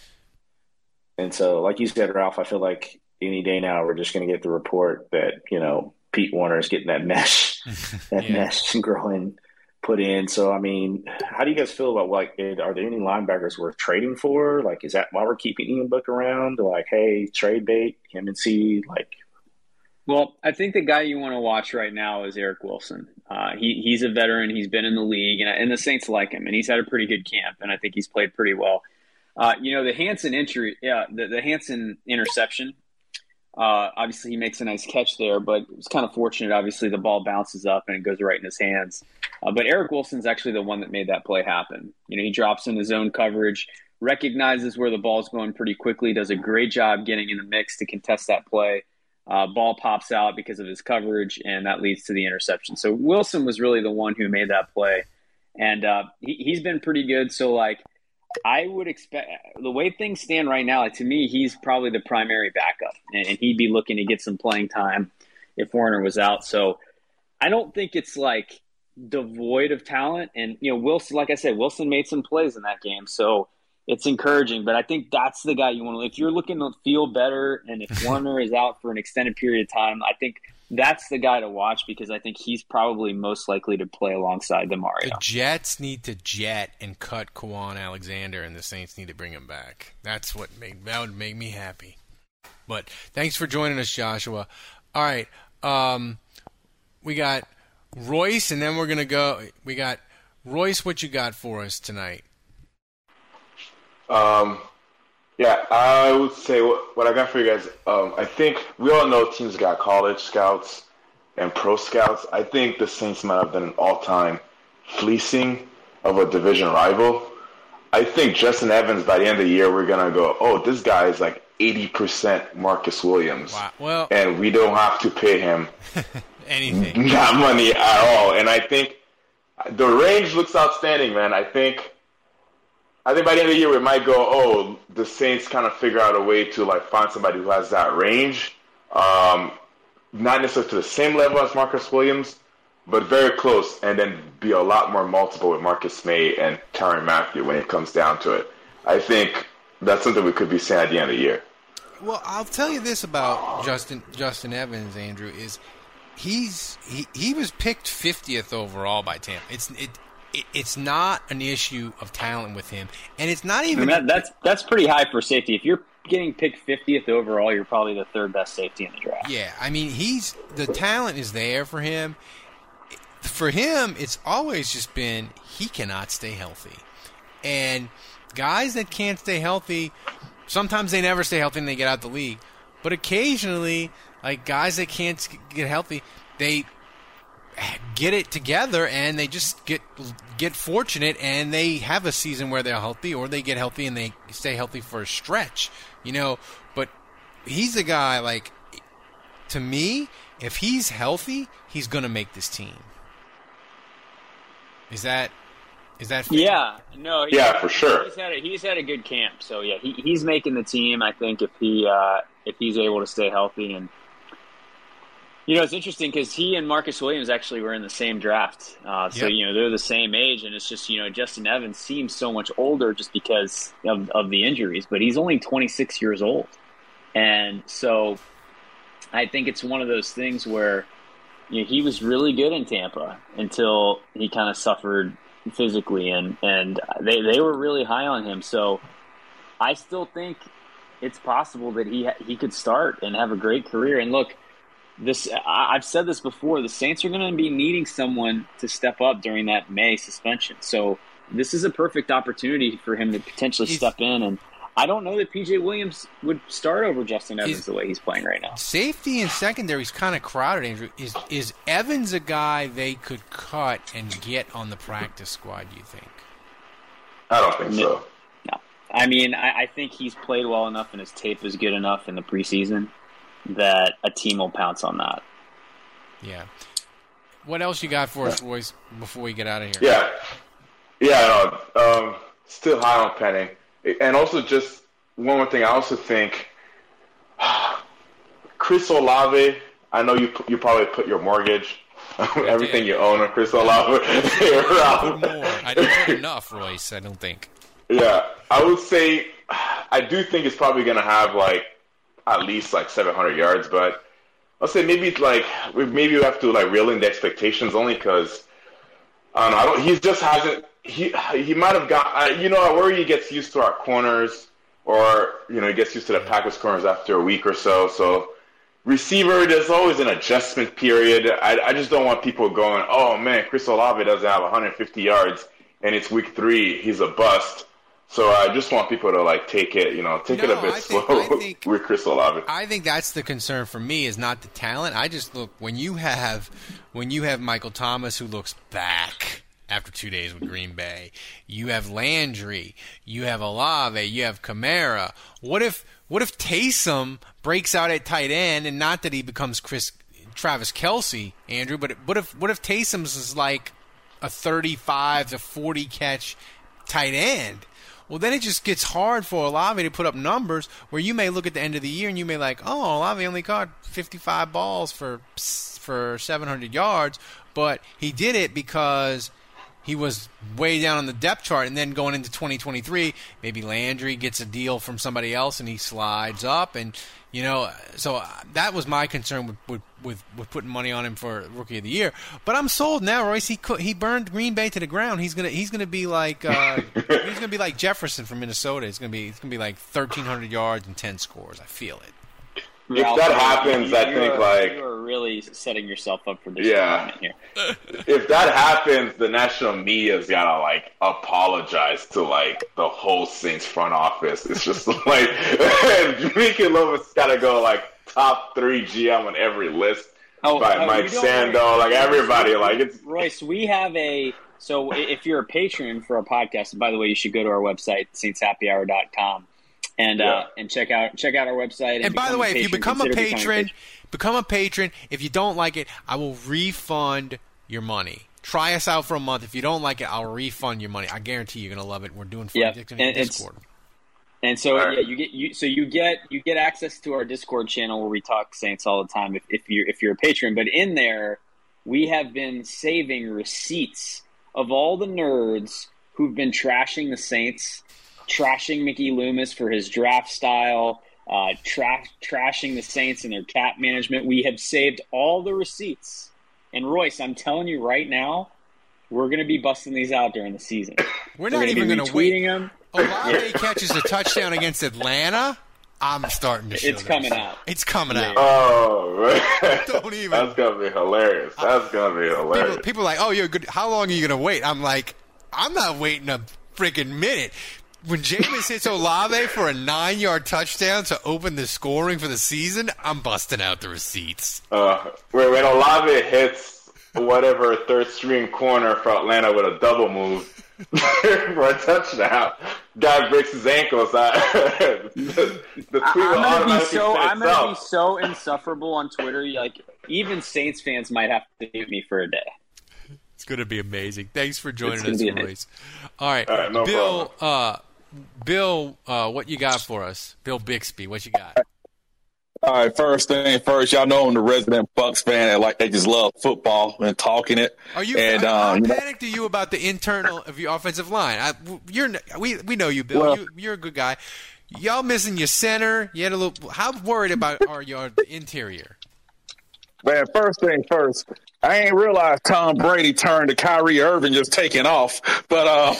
And so, like you said, Ralph, I feel like any day now we're just going to get the report that, Pete Warner is getting that mesh, mesh growing put in. So, I mean, how do you guys feel about, are there any linebackers worth trading for? Is that why we're keeping Ian Book around? Hey, trade bait, him and C, Well, I think the guy you want to watch right now is Eric Wilson. He's a veteran. He's been in the league, and the Saints like him, and he's had a pretty good camp, and I think he's played pretty well. The Hansen injury, the Hansen interception, obviously he makes a nice catch there, but it was kind of fortunate. Obviously, the ball bounces up and it goes right in his hands. But Eric Wilson's actually the one that made that play happen. He drops in his own coverage, recognizes where the ball's going pretty quickly, does a great job getting in the mix to contest that play. Ball pops out because of his coverage, and that leads to the interception. So Wilson was really the one who made that play, and he's been pretty good. So, I would expect the way things stand right now, to me, he's probably the primary backup, and he'd be looking to get some playing time if Warner was out. So I don't think it's devoid of talent. And, Wilson, like I said, Wilson made some plays in that game. So it's encouraging, but I think that's the guy you want to, if you're looking to feel better and if Warner is out for an extended period of time, I think that's the guy to watch because I think he's probably most likely to play alongside Demario. The Jets need to jet and cut Quan Alexander, and the Saints need to bring him back. That would make me happy. But thanks for joining us, Joshua. All right, we got Royce, and then we're gonna go. We got Royce. What you got for us tonight? Yeah, I would say what I got for you guys, I think we all know teams got college scouts and pro scouts. I think the Saints might have done an all-time fleecing of a division rival. I think Justin Evans, by the end of the year, we're going to go, oh, this guy is 80% Marcus Williams. Wow. Well, and we don't have to pay him anything, not money at all. And I think the range looks outstanding, man. I think by the end of the year, we might go, oh, the Saints kind of figure out a way to find somebody who has that range. Not necessarily to the same level as Marcus Williams, but very close, and then be a lot more multiple with Marcus May and Tyrann Mathieu when it comes down to it. I think that's something we could be saying at the end of the year. Well, I'll tell you this about Justin Evans, Andrew, is he was picked 50th overall by Tampa. It's not an issue of talent with him, and it's not even. That's pretty high for safety. If you're getting picked 50th overall, you're probably the third best safety in the draft. Yeah, I mean the talent is there for him. For him, it's always just been he cannot stay healthy, and guys that can't stay healthy, sometimes they never stay healthy and they get out the league. But occasionally, guys that can't get healthy, they get it together, and they just get fortunate, and they have a season where they're healthy, or they get healthy and they stay healthy for a stretch, But he's a guy, like, to me, if he's healthy, he's going to make this team. Is that fair? Yeah, no. For sure. He's had a good camp, so yeah, he's making the team. I think if he's able to stay healthy, and it's interesting because he and Marcus Williams actually were in the same draft, so they're the same age, and it's just Justin Evans seems so much older just because of the injuries, but he's only 26 years old, and so I think it's one of those things where he was really good in Tampa until he kind of suffered physically, and they were really high on him. So I still think it's possible that he could start and have a great career. And look, I've said this before, the Saints are going to be needing someone to step up during that May suspension. So this is a perfect opportunity for him to potentially step in, and I don't know that P.J. Williams would start over Justin Evans the way he's playing right now. Safety and secondary is kind of crowded, Andrew. Is Evans a guy they could cut and get on the practice squad, do you think? I don't think so. No. I mean, I think he's played well enough and his tape is good enough in the preseason that a team will pounce on that. Yeah. What else you got for us, boys, before we get out of here? Still high on Penning. And also, just one more thing, I also think Chris Olave, I know you probably put your mortgage, everything you own on Chris Olave. I didn't put enough, Royce, I don't think. Yeah, I would say I do think it's probably going to have at least 700 yards, but I'll say maybe we have to reel in the expectations only because I don't know, he just hasn't. He might have got I worry he gets used to our corners, or he gets used to the Packers corners after a week or so. So receiver, there's always an adjustment period. I just don't want people going, oh man, Chris Olave doesn't have 150 yards and it's week 3, he's a bust. So I just want people to take it, it a bit slow with Chris Olave. I think that's the concern for me, is not the talent. I just look when you have Michael Thomas, who looks back after 2 days with Green Bay. You have Landry, you have Olave, you have Kamara. What if Taysom breaks out at tight end, and not that he becomes Travis Kelce, Andrew, but what if Taysom's is like a 35 to 40 catch tight end? Well, then it just gets hard for Olave to put up numbers where you may look at the end of the year and you may Olave only caught 55 balls for 700 yards, but he did it because he was way down on the depth chart, and then going into 2023, maybe Landry gets a deal from somebody else and he slides up, and so that was my concern with putting money on him for Rookie of the Year. But I'm sold now, Royce. He burned Green Bay to the ground. He's gonna be like Jefferson from Minnesota. It's gonna be like 1,300 yards and 10 scores. I feel it. If that happens, I think you are really setting yourself up for disappointment here. If that happens, the national media's gotta apologize to the whole Saints front office. It's just Mickey Lomas gotta go top 3 GM on every list by Mike Sando, everybody. It's Royce. We have so if you're a patron for our podcast, by the way, you should go to our website, saintshappyhour.com. And check out our website. And by the way, if you become a patron. If you don't like it, I will refund your money. Try us out for a month. If you don't like it, I'll refund your money. I guarantee you're gonna love it. We're doing fun. Discord. And so you get access to our Discord channel where we talk Saints all the time. If you're a patron, but in there we have been saving receipts of all the nerds who've been trashing the Saints. Trashing Mickey Loomis for his draft style, trashing the Saints and their cap management. We have saved all the receipts. And Royce, I'm telling you right now, we're going to be busting these out during the season. We're not even going to wait. Olave catches a touchdown against Atlanta. I'm starting to show It's coming out. It's coming out. Oh, man. Don't even. That's going to be hilarious. People are like, oh, you're good. How long are you going to wait? I'm like, I'm not waiting a freaking minute. When Jameis hits Olave for a 9-yard touchdown to open the scoring for the season, I'm busting out the receipts. When Olave hits whatever third string corner for Atlanta with a double move for a touchdown. Guy breaks his ankles. The tweet will automatically I'm gonna be so insufferable on Twitter. Like even Saints fans might have to mute me for a day. It's going to be amazing. Thanks for joining us, Royce. All right, no Bill. Bill, what you got for us? Bill Bixby, what you got? All right, first thing first, y'all know I'm the resident Bucs fan and like they just love football and talking it. Are you? How panicked are you about the internal of your offensive line? We know you, Bill. Well, you're a good guy. Y'all missing your center. You had a little. How worried about are you on the interior? Man, first thing first, I ain't realized Tom Brady turned to Kyrie Irving just taking off, but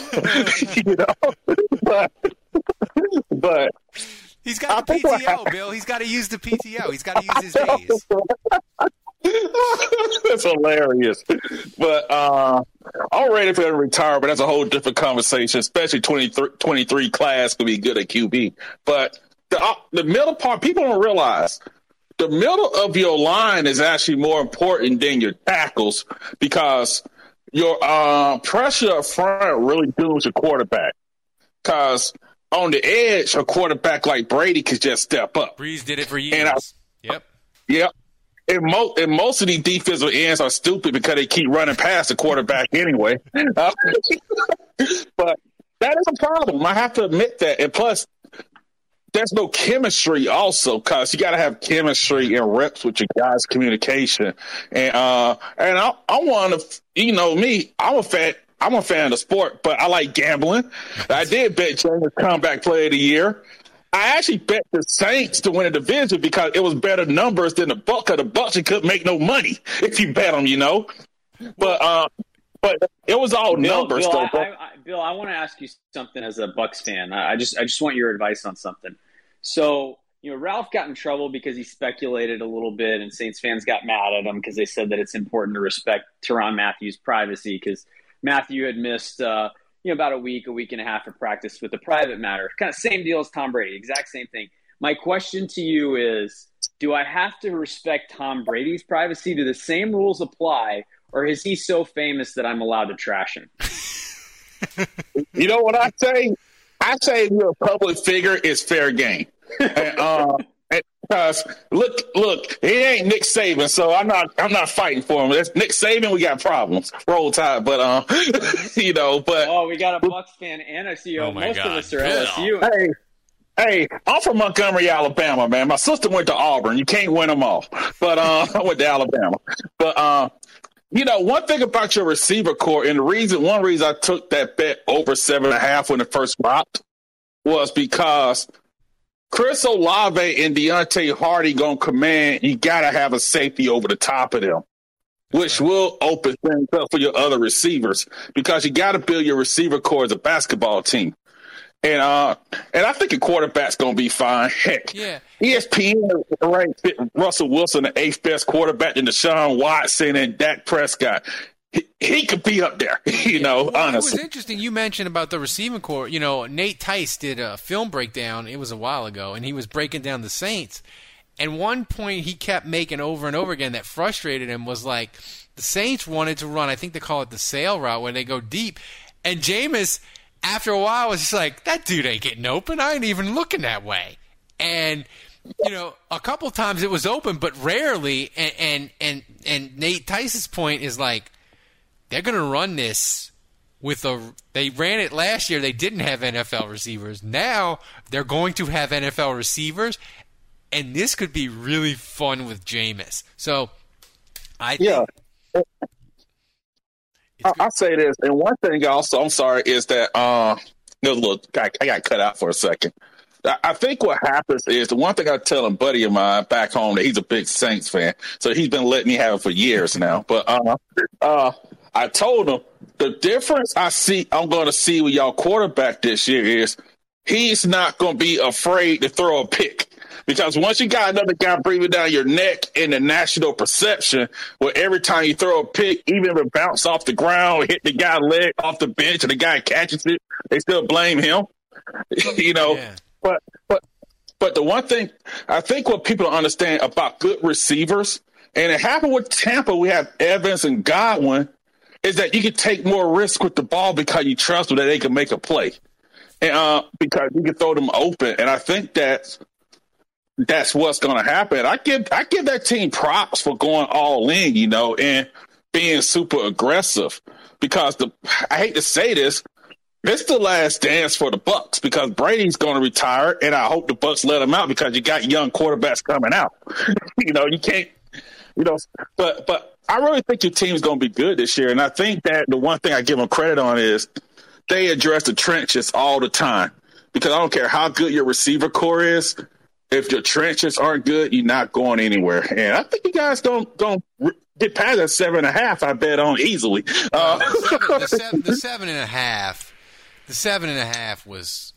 but he's got the PTO, Bill. He's got to use the PTO. He's got to use his days. That's hilarious. But I'm ready for him to retire, but that's a whole different conversation, especially 23 class could be good at QB. But the middle part, people don't realize the middle of your line is actually more important than your tackles because your pressure up front really dooms your quarterback. Because on the edge, a quarterback like Brady could just step up. Breeze did it for years. Yep. And most of these defensive ends are stupid because they keep running past the quarterback anyway. But that is a problem. I have to admit that. And plus, there's no chemistry also because you got to have chemistry and reps with your guys' communication. And I want to, me, I'm a fan of the sport, but I like gambling. I did bet James comeback player of the year. I actually bet the Saints to win a division because it was better numbers than the Bucs. The Bucs, you couldn't make no money if you bet them, But it was all numbers. Bill, I want to ask you something as a Bucs fan. I just want your advice on something. So, Ralph got in trouble because he speculated a little bit, and Saints fans got mad at him because they said that it's important to respect Tyrann Mathieu's privacy because Mathieu had missed about a week and a half of practice with a private matter. Kind of same deal as Tom Brady, exact same thing. My question to you is, do I have to respect Tom Brady's privacy? Do the same rules apply, or is he so famous that I'm allowed to trash him? You know what I say? I say if you're a public figure, it's fair game. Because look, he ain't Nick Saban, so I'm not fighting for him. That's Nick Saban. We got problems. Roll Tide, but we got a Bucs fan and a CEO. Most of us are LSU. Hey, I'm from Montgomery, Alabama, man. My sister went to Auburn. You can't win them all, but I went to Alabama. But one thing about your receiver core, and one reason I took that bet over 7.5 when it first dropped was because Chris Olave and Deontay Hardy going to command, you got to have a safety over the top of them, which will open things up for your other receivers because you got to build your receiver core as a basketball team. And I think a quarterback's going to be fine. Heck, yeah. ESPN ranked Russell Wilson the 8th best quarterback in Deshaun Watson and Dak Prescott. He could be up there, honestly. It was interesting you mentioned about the receiving core. Nate Tice did a film breakdown. It was a while ago, and he was breaking down the Saints. And one point he kept making over and over again that frustrated him was like the Saints wanted to run, I think they call it the sail route, where they go deep. And Jameis, after a while, was just like, that dude ain't getting open. I ain't even looking that way. And a couple times it was open, but rarely. And Nate Tice's point is like, they're going to run this they ran it last year. They didn't have NFL receivers. Now they're going to have NFL receivers, and this could be really fun with Jameis. So I think I'll say this, and one thing also, I'm sorry, is that I got cut out for a second. I think what happens is the one thing I tell a buddy of mine back home that he's a big Saints fan, so he's been letting me have it for years now. But I told him the difference I'm going to see with y'all quarterback this year is he's not going to be afraid to throw a pick. Because once you got another guy breathing down your neck in the national perception, where every time you throw a pick, even if it bounces off the ground, hit the guy's leg off the bench, and the guy catches it, they still blame him. Yeah. But the one thing I think what people don't understand about good receivers And it happened with Tampa. We have Evans and Godwin, is that you can take more risk with the ball because you trust them that they can make a play. And because you can throw them open. And I think that's what's going to happen. I give that team props for going all in, and being super aggressive. Because I hate to say this, it's the last dance for the Bucs because Brady's going to retire, and I hope the Bucs let him out because you got young quarterbacks coming out. You can't, but I really think your team's going to be good this year. And I think that the one thing I give them credit on is they address the trenches all the time because I don't care how good your receiver core is. If your trenches aren't good, you're not going anywhere. And I think you guys don't get past that 7.5. I bet on easily. The 7.5. The 7.5 was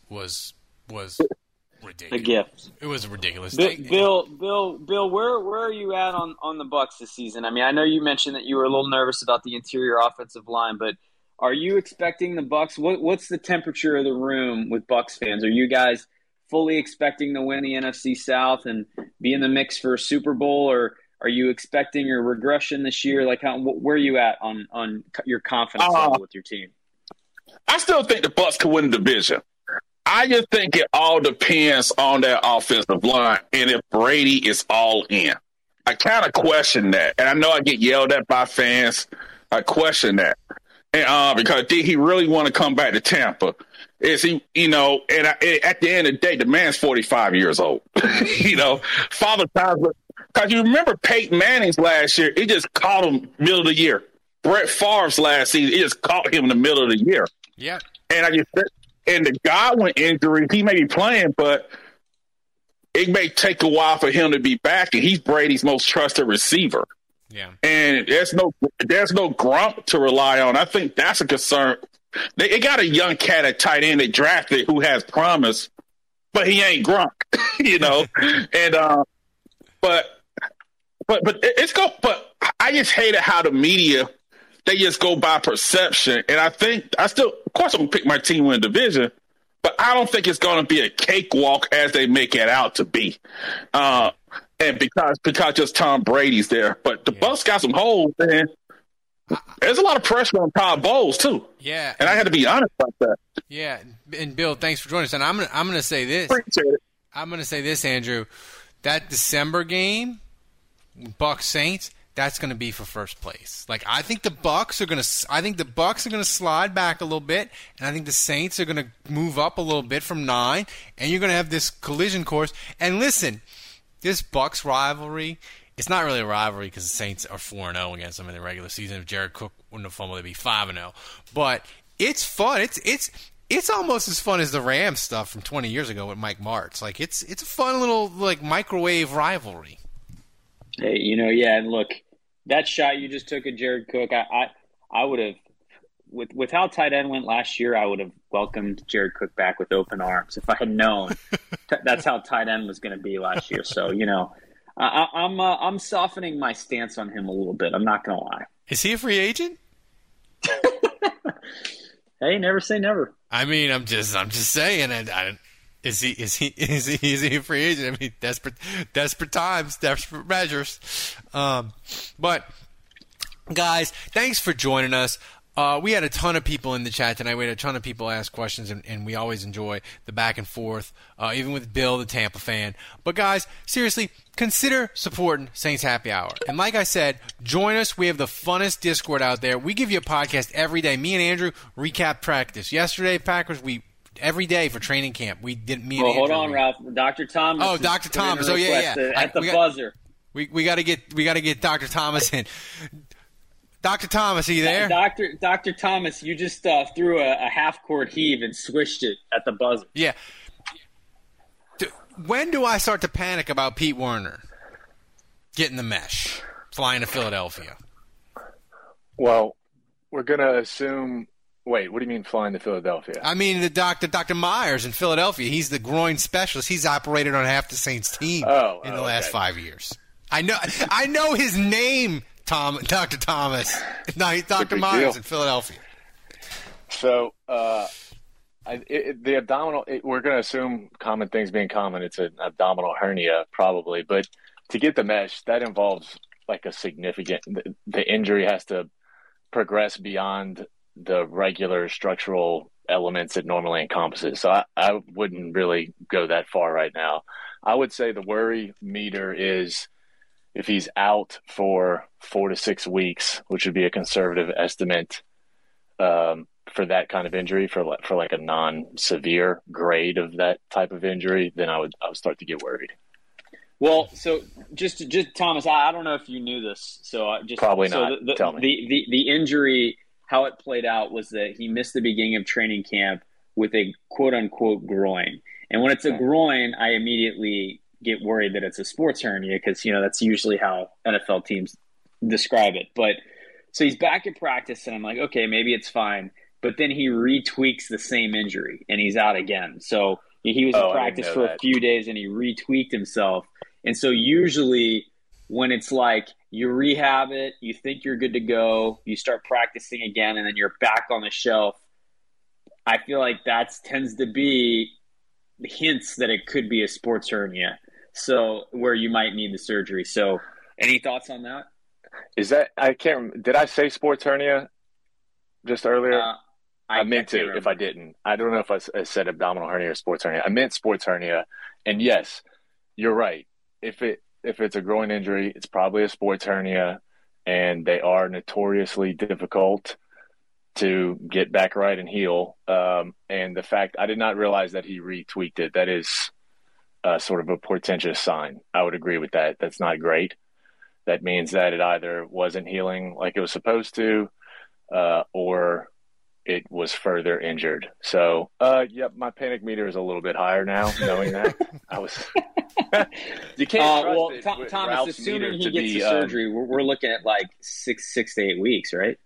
ridiculous. A gift. It was ridiculous. Bill, where are you at on the Bucs this season? I mean, I know you mentioned that you were a little nervous about the interior offensive line, but are you expecting the Bucs? What's the temperature of the room with Bucs fans? Are you guys fully expecting to win the NFC South and be in the mix for a Super Bowl, or are you expecting a regression this year? Like, where are you at on your confidence level with your team? I still think the Bucs could win the division. I just think it all depends on that offensive line and if Brady is all in. I kind of question that. And I know I get yelled at by fans. I question that. And because did he really want to come back to Tampa? Is he, and at the end of the day, the man's 45 years old. Father time. Because you remember Peyton Manning's last year, it just caught him middle of the year. Brett Favre's last season, it just caught him in the middle of the year. Yeah. And the Godwin injury, he may be playing, but it may take a while for him to be back, and he's Brady's most trusted receiver. Yeah. And there's no Gronk to rely on. I think that's a concern. They got a young cat at tight end they drafted who has promise, but he ain't Gronk, And but it's go. But I just hated how the media. They just go by perception. And I think of course, I'm going to pick my team win the division, but I don't think it's going to be a cakewalk as they make it out to be. And because just Tom Brady's there. But the Bucs got some holes, man. There's a lot of pressure on Todd Bowles, too. Yeah. And I had to be honest about that. Yeah. And, Bill, thanks for joining us. And I'm going to say this. Appreciate it. I'm going to say this, Andrew. That December game, Bucs Saints, that's going to be for first place. Like, I think the Bucs are going to slide back a little bit, and I think the Saints are going to move up a little bit from 9, and you're going to have this collision course. And listen, this Bucs rivalry, it's not really a rivalry because the Saints are 4-0 against them in the regular season. If Jared Cook wouldn't have fumbled, they'd be 5-0. But it's fun. It's almost as fun as the Rams stuff from 20 years ago with Mike Martz. Like, it's a fun little microwave rivalry. Hey, yeah, and look, that shot you just took at Jared Cook, I would have, with how tight end went last year, I would have welcomed Jared Cook back with open arms if I had known that's how tight end was going to be last year. So, I'm softening my stance on him a little bit. I'm not going to lie. Is he a free agent? Hey, never say never. I mean, I'm just saying. Is he a free agent? I mean, desperate times, desperate measures. But guys, thanks for joining us. We had a ton of people in the chat tonight. We had a ton of people ask questions, and we always enjoy the back and forth, even with Bill, the Tampa fan. But guys, seriously, consider supporting Saints Happy Hour. And like I said, join us. We have the funnest Discord out there. We give you a podcast every day. Me and Andrew recap practice. Yesterday, Packers, every day for training camp. We did me and Andrew. Hold on, Ralph. Dr. Thomas. Oh, Dr. Thomas. Oh, yeah. At the buzzer. We got to get Dr. Thomas in. Dr. Thomas, are you there? Dr. Thomas, you just threw a half-court heave and swished it at the buzzer. Yeah. When do I start to panic about Pete Werner getting the mesh, flying to Philadelphia? Well, we're going to assume – wait, what do you mean flying to Philadelphia? I mean the Dr. Myers in Philadelphia. He's the groin specialist. He's operated on half the Saints team in the last 5 years. I know his name – Dr. Thomas. No, he's Dr. Myers in Philadelphia. So, the abdominal, we're going to assume common things being common. It's an abdominal hernia, probably. But to get the mesh, that involves like a significant. The injury has to progress beyond the regular structural elements it normally encompasses. So I wouldn't really go that far right now. I would say the worry meter is if he's out for 4 to 6 weeks, which would be a conservative estimate for that kind of injury, for like a non-severe grade of that type of injury, then I would start to get worried. Well, so just Thomas, I don't know if you knew this, so probably not. Tell me. The injury, how it played out was that he missed the beginning of training camp with a quote unquote groin, and when it's a groin, I immediately get worried that it's a sports hernia because that's usually how NFL teams describe it. But so he's back at practice, and I'm like, okay, maybe it's fine. But then he retweaks the same injury, and he's out again. So he was in practice for a few days, and he retweaked himself. And so usually when it's like you rehab it, you think you're good to go, you start practicing again, and then you're back on the shelf, I feel like that tends to be hints that it could be a sports hernia, so where you might need the surgery. So any thoughts on that? Is that – did I say sports hernia just earlier? I meant to. If I didn't. I don't know if I said abdominal hernia or sports hernia. I meant sports hernia. And yes, you're right. If it's a groin injury, it's probably a sports hernia, and they are notoriously difficult to get back right and heal. And the fact I did not realize that he retweaked it, that is sort of a portentous sign. I would agree with that. That's not great. That means that it either wasn't healing like it was supposed to, or it was further injured. So, my panic meter is a little bit higher now, knowing that. You can't trust it. Thomas, assuming he gets the surgery, we're looking at like 6 to 8 weeks, right?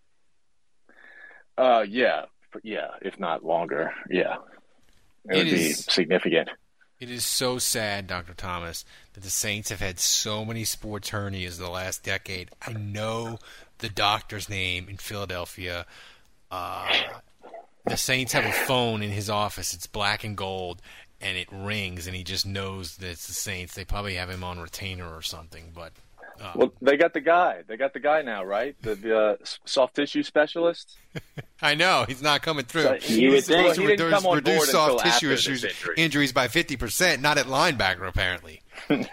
Yeah, if not longer. Yeah, it would be significant. It is so sad, Dr. Thomas, that the Saints have had so many sports hernias the last decade. I know the doctor's name in Philadelphia. The Saints have a phone in his office. It's black and gold, and it rings, and he just knows that it's the Saints. They probably have him on retainer or something. But well, they got the guy. They got the guy now, right? The soft tissue specialist. I know he's not coming through. So he didn't come on board soft until tissue after this injuries by 50%. Not at linebacker, apparently.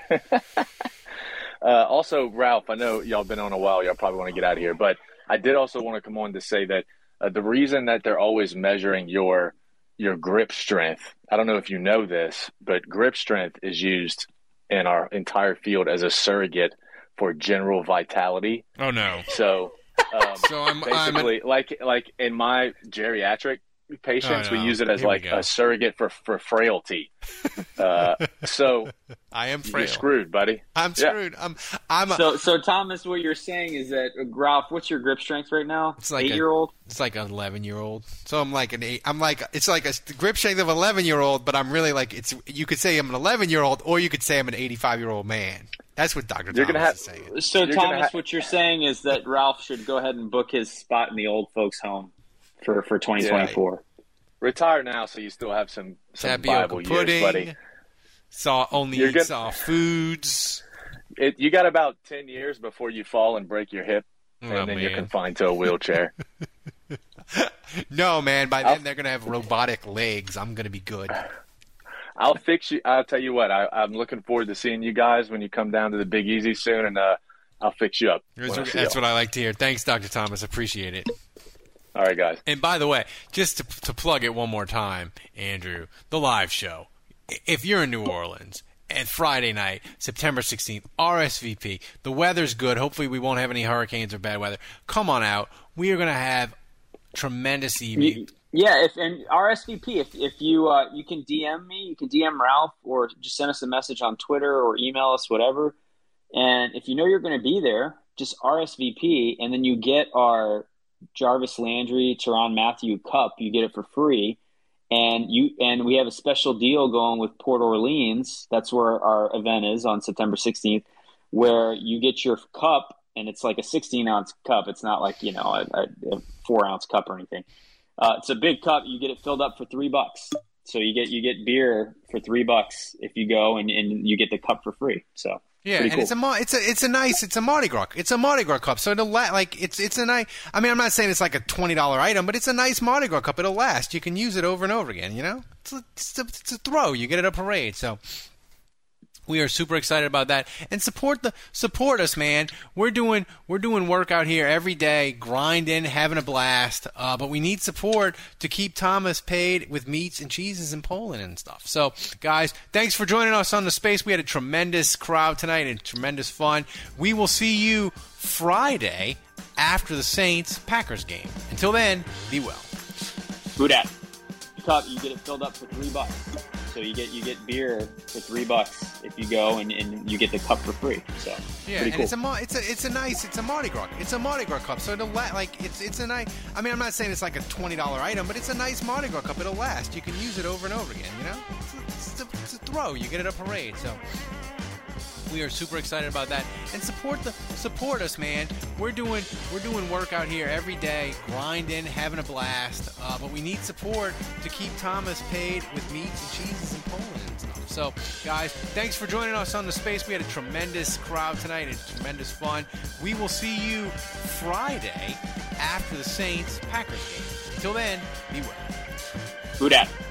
Also, Ralph, I know y'all been on a while. Y'all probably want to get out of here, but I did also want to come on to say that the reason that they're always measuring your grip strength, I don't know if you know this, but grip strength is used in our entire field as a surrogate for general vitality. Oh no! So, I'm basically like in my geriatric patients, we use it as like a surrogate for frailty. So I am frail. You're screwed, buddy. I'm screwed. So Thomas, what you're saying is that Ralph, what's your grip strength right now? It's like 8-year-old. It's like an 11-year-old. So I'm like it's like a grip strength of an 11-year-old, but I'm really like you could say I'm an 11-year-old, or you could say I'm an 85-year-old man. That's what Dr. Thomas is saying. So Thomas, what you're saying is that Ralph should go ahead and book his spot in the old folks' home for 2024. Yeah. Retire now, so you still have some viable pudding, years, buddy. Saw foods. You got about 10 years before you fall and break your hip, and then you're confined to a wheelchair. No, man. By then, they're going to have robotic legs. I'm going to be good. I'll fix you. I'll tell you what. I'm looking forward to seeing you guys when you come down to the Big Easy soon, and I'll fix you up. That's what I like to hear. Thanks, Dr. Thomas. Appreciate it. All right, guys. And by the way, just to plug it one more time, Andrew, the live show. If you're in New Orleans and Friday night, September 16th, RSVP. The weather's good. Hopefully we won't have any hurricanes or bad weather. Come on out. We are going to have tremendous evening. Yeah, and RSVP, if you you can DM me, you can DM Ralph, or just send us a message on Twitter or email us, whatever. And if you know you're going to be there, just RSVP, and then you get our Jarvis Landry, Tyrann Mathieu Cup. You get it for free. And we have a special deal going with Port Orleans. That's where our event is on September 16th, where you get your cup, and it's like a 16-ounce cup. It's not like, a 4-ounce cup or anything. It's a big cup. You get it filled up for $3. So you get beer for $3 if you go, and you get the cup for free. So Yeah, and cool. it's a Mardi Gras. It's a Mardi Gras cup. So it'll it's a nice. I mean, I'm not saying it's like a $20 item, but it's a nice Mardi Gras cup. It'll last. You can use it over and over again. You know, it's a throw. You get it at a parade. So we are super excited about that, and support us, man. We're doing work out here every day, grinding, having a blast. But we need support to keep Thomas paid with meats and cheeses in Poland and stuff. So, guys, thanks for joining us on The Space. We had a tremendous crowd tonight and tremendous fun. We will see you Friday after the Saints-Packers game. Until then, be well. Who dat? You get it filled up for $3. So you get beer for $3 if you go, and you get the cup for free. So yeah, and cool. It's a Mardi Gras. It's a Mardi Gras cup. So it'll it's a nice. I mean, I'm not saying it's like a $20 item, but it's a nice Mardi Gras cup. It'll last. You can use it over and over again. You know, it's a throw. You get it at a parade. So we are super excited about that, and support us, man. We're doing work out here every day, grinding, having a blast. But we need support to keep Thomas paid with meats and cheeses in Poland and stuff. So, guys, thanks for joining us on The Space. We had a tremendous crowd tonight and tremendous fun. We will see you Friday after the Saints-Packers game. Until then, be well. Who dat?